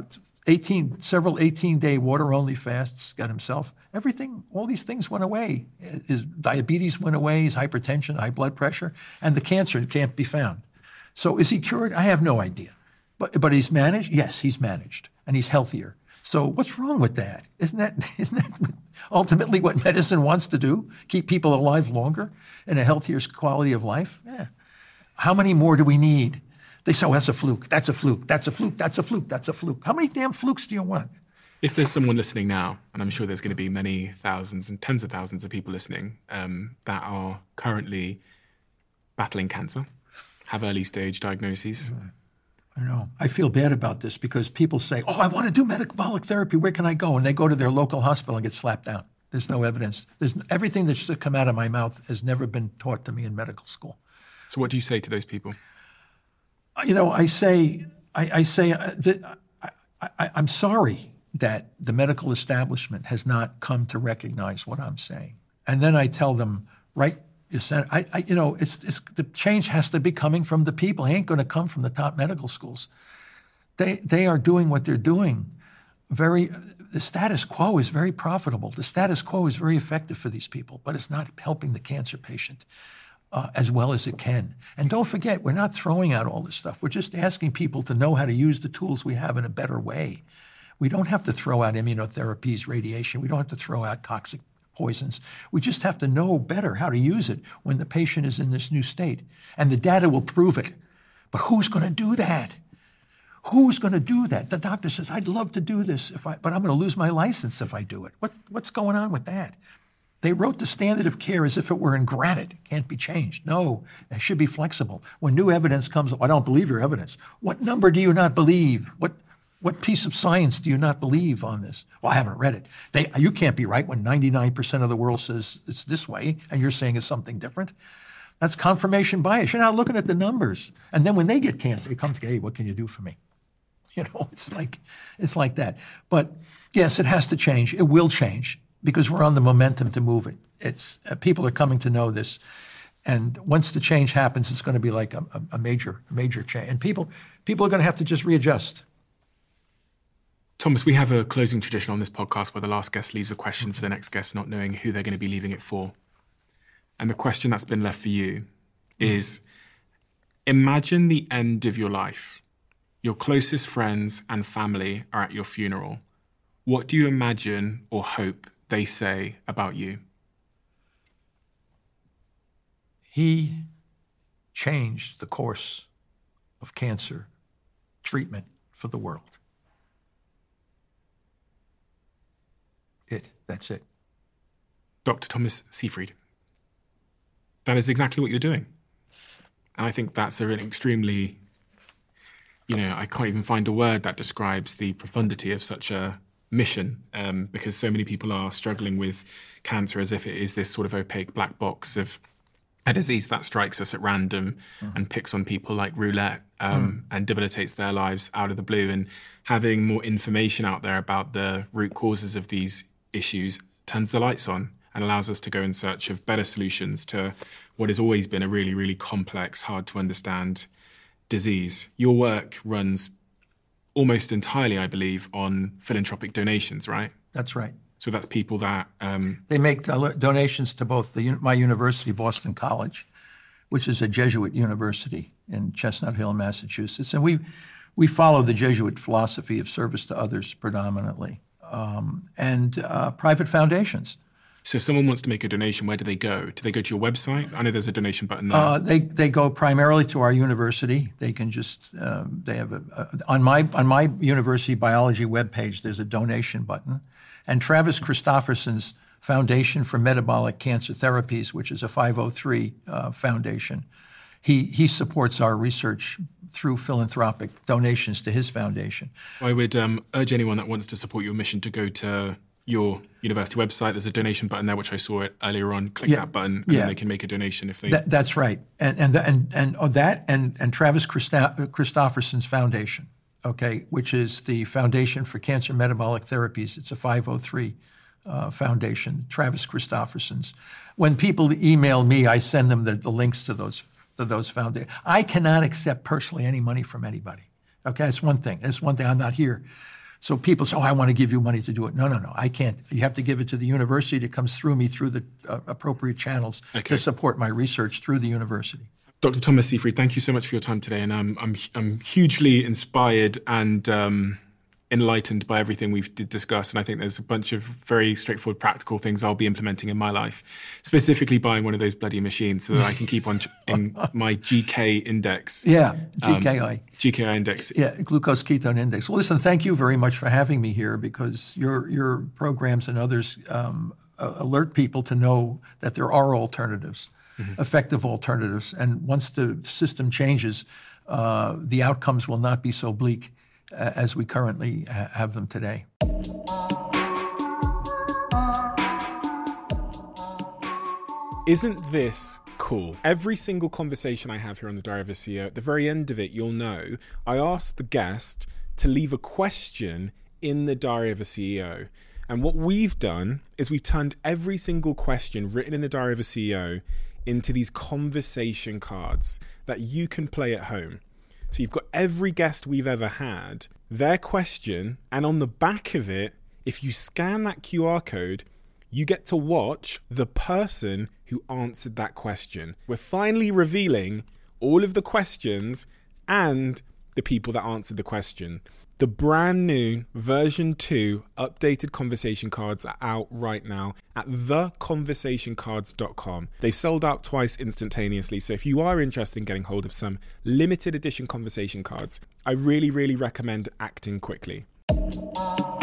several 18-day water-only fasts, got himself. Everything, all these things went away. His diabetes went away, his hypertension, high blood pressure, and the cancer can't be found. So is he cured? I have no idea. But he's managed? Yes, he's managed, and he's healthier. So what's wrong with that? Isn't that ultimately what medicine wants to do? Keep people alive longer and a healthier quality of life? Yeah. How many more do we need? They say, that's a fluke, that's a fluke, that's a fluke, that's a fluke, that's a fluke. How many damn flukes do you want? If there's someone listening now, and I'm sure there's going to be many thousands and tens of thousands of people listening that are currently battling cancer, have early stage diagnoses. I know. I feel bad about this because people say, I want to do metabolic therapy. Where can I go? And they go to their local hospital and get slapped down. There's no evidence. Everything that should come out of my mouth has never been taught to me in medical school. So what do you say to those people? I say I'm sorry that the medical establishment has not come to recognize what I'm saying. And then I tell them, right, the change has to be coming from the people. It ain't going to come from the top medical schools. They are doing what they're doing. The status quo is very profitable. The status quo is very effective for these people, but it's not helping the cancer patient as well as it can. And don't forget, we're not throwing out all this stuff. We're just asking people to know how to use the tools we have in a better way. We don't have to throw out immunotherapies, radiation. We don't have to throw out toxic poisons. We just have to know better how to use it when the patient is in this new state. And the data will prove it. But who's going to do that? Who's going to do that? The doctor says, I'd love to do this, but I'm going to lose my license if I do it. What's going on with that? They wrote the standard of care as if it were in granite. It can't be changed. No, it should be flexible. When new evidence comes, I don't believe your evidence. What number do you not believe? What piece of science do you not believe on this? Well, I haven't read it. You can't be right when 99% of the world says it's this way and you're saying it's something different. That's confirmation bias. You're not looking at the numbers. And then when they get cancer, they come to, hey, what can you do for me? It's like that. But yes, it has to change. It will change because we're on the momentum to move it. People are coming to know this. And once the change happens, it's going to be like a major change. And people are going to have to just readjust. Thomas, we have a closing tradition on this podcast where the last guest leaves a question for the next guest, not knowing who they're going to be leaving it for. And the question that's been left for you is, imagine the end of your life. Your closest friends and family are at your funeral. What do you imagine or hope they say about you? He changed the course of cancer treatment for the world. That's it. Dr. Thomas Seyfried. That is exactly what you're doing. And I think that's an extremely, I can't even find a word that describes the profundity of such a mission, because so many people are struggling with cancer as if it is this sort of opaque black box of a disease that strikes us at random and picks on people like roulette and debilitates their lives out of the blue. And having more information out there about the root causes of these issues turns the lights on and allows us to go in search of better solutions to what has always been a really, really complex, hard to understand disease. Your work runs almost entirely, I believe, on philanthropic donations, right? That's right. So that's people that... They make donations to both my university, Boston College, which is a Jesuit university in Chestnut Hill, Massachusetts. And we follow the Jesuit philosophy of service to others predominantly, and private foundations. So if someone wants to make a donation, where do they go? Do they go to your website? I know there's a donation button there. They go primarily to our university. They can just they have on my university biology webpage. There's a donation button, and Travis Christofferson's Foundation for Metabolic Cancer Therapies, which is a 503 foundation, he supports our research through philanthropic donations to his foundation. I would urge anyone that wants to support your mission to go to your university website. There's a donation button there, which I saw it earlier on. Click that button, and then they can make a donation if they. That's right, and Travis Christofferson's foundation, which is the Foundation for Cancer Metabolic Therapies. It's a 503 foundation. Travis Christofferson's. When people email me, I send them the links to those foundations. I cannot accept personally any money from anybody. That's one thing. That's one thing. I'm not here. So people say, I want to give you money to do it. No, I can't. You have to give it to the university. It comes through me through the appropriate channels to support my research through the university. Dr. Thomas Seyfried, thank you so much for your time today. And I'm hugely inspired and enlightened by everything we've discussed. And I think there's a bunch of very straightforward, practical things I'll be implementing in my life, specifically buying one of those bloody machines so that I can keep on in my GK index. Yeah, GKI. GKI index. Yeah, glucose ketone index. Well, listen, thank you very much for having me here, because your programs and others alert people to know that there are alternatives, effective alternatives. And once the system changes, the outcomes will not be so bleak as we currently have them today. Isn't this cool? Every single conversation I have here on the Diary of a CEO, at the very end of it, you'll know, I asked the guest to leave a question in the Diary of a CEO. And what we've done is we've turned every single question written in the Diary of a CEO into these conversation cards that you can play at home. So you've got every guest we've ever had, their question, and on the back of it, if you scan that QR code, you get to watch the person who answered that question. We're finally revealing all of the questions and the people that answered the question. The brand new version 2 updated conversation cards are out right now at theconversationcards.com. They've sold out twice instantaneously, so if you are interested in getting hold of some limited edition conversation cards, I really, really recommend acting quickly.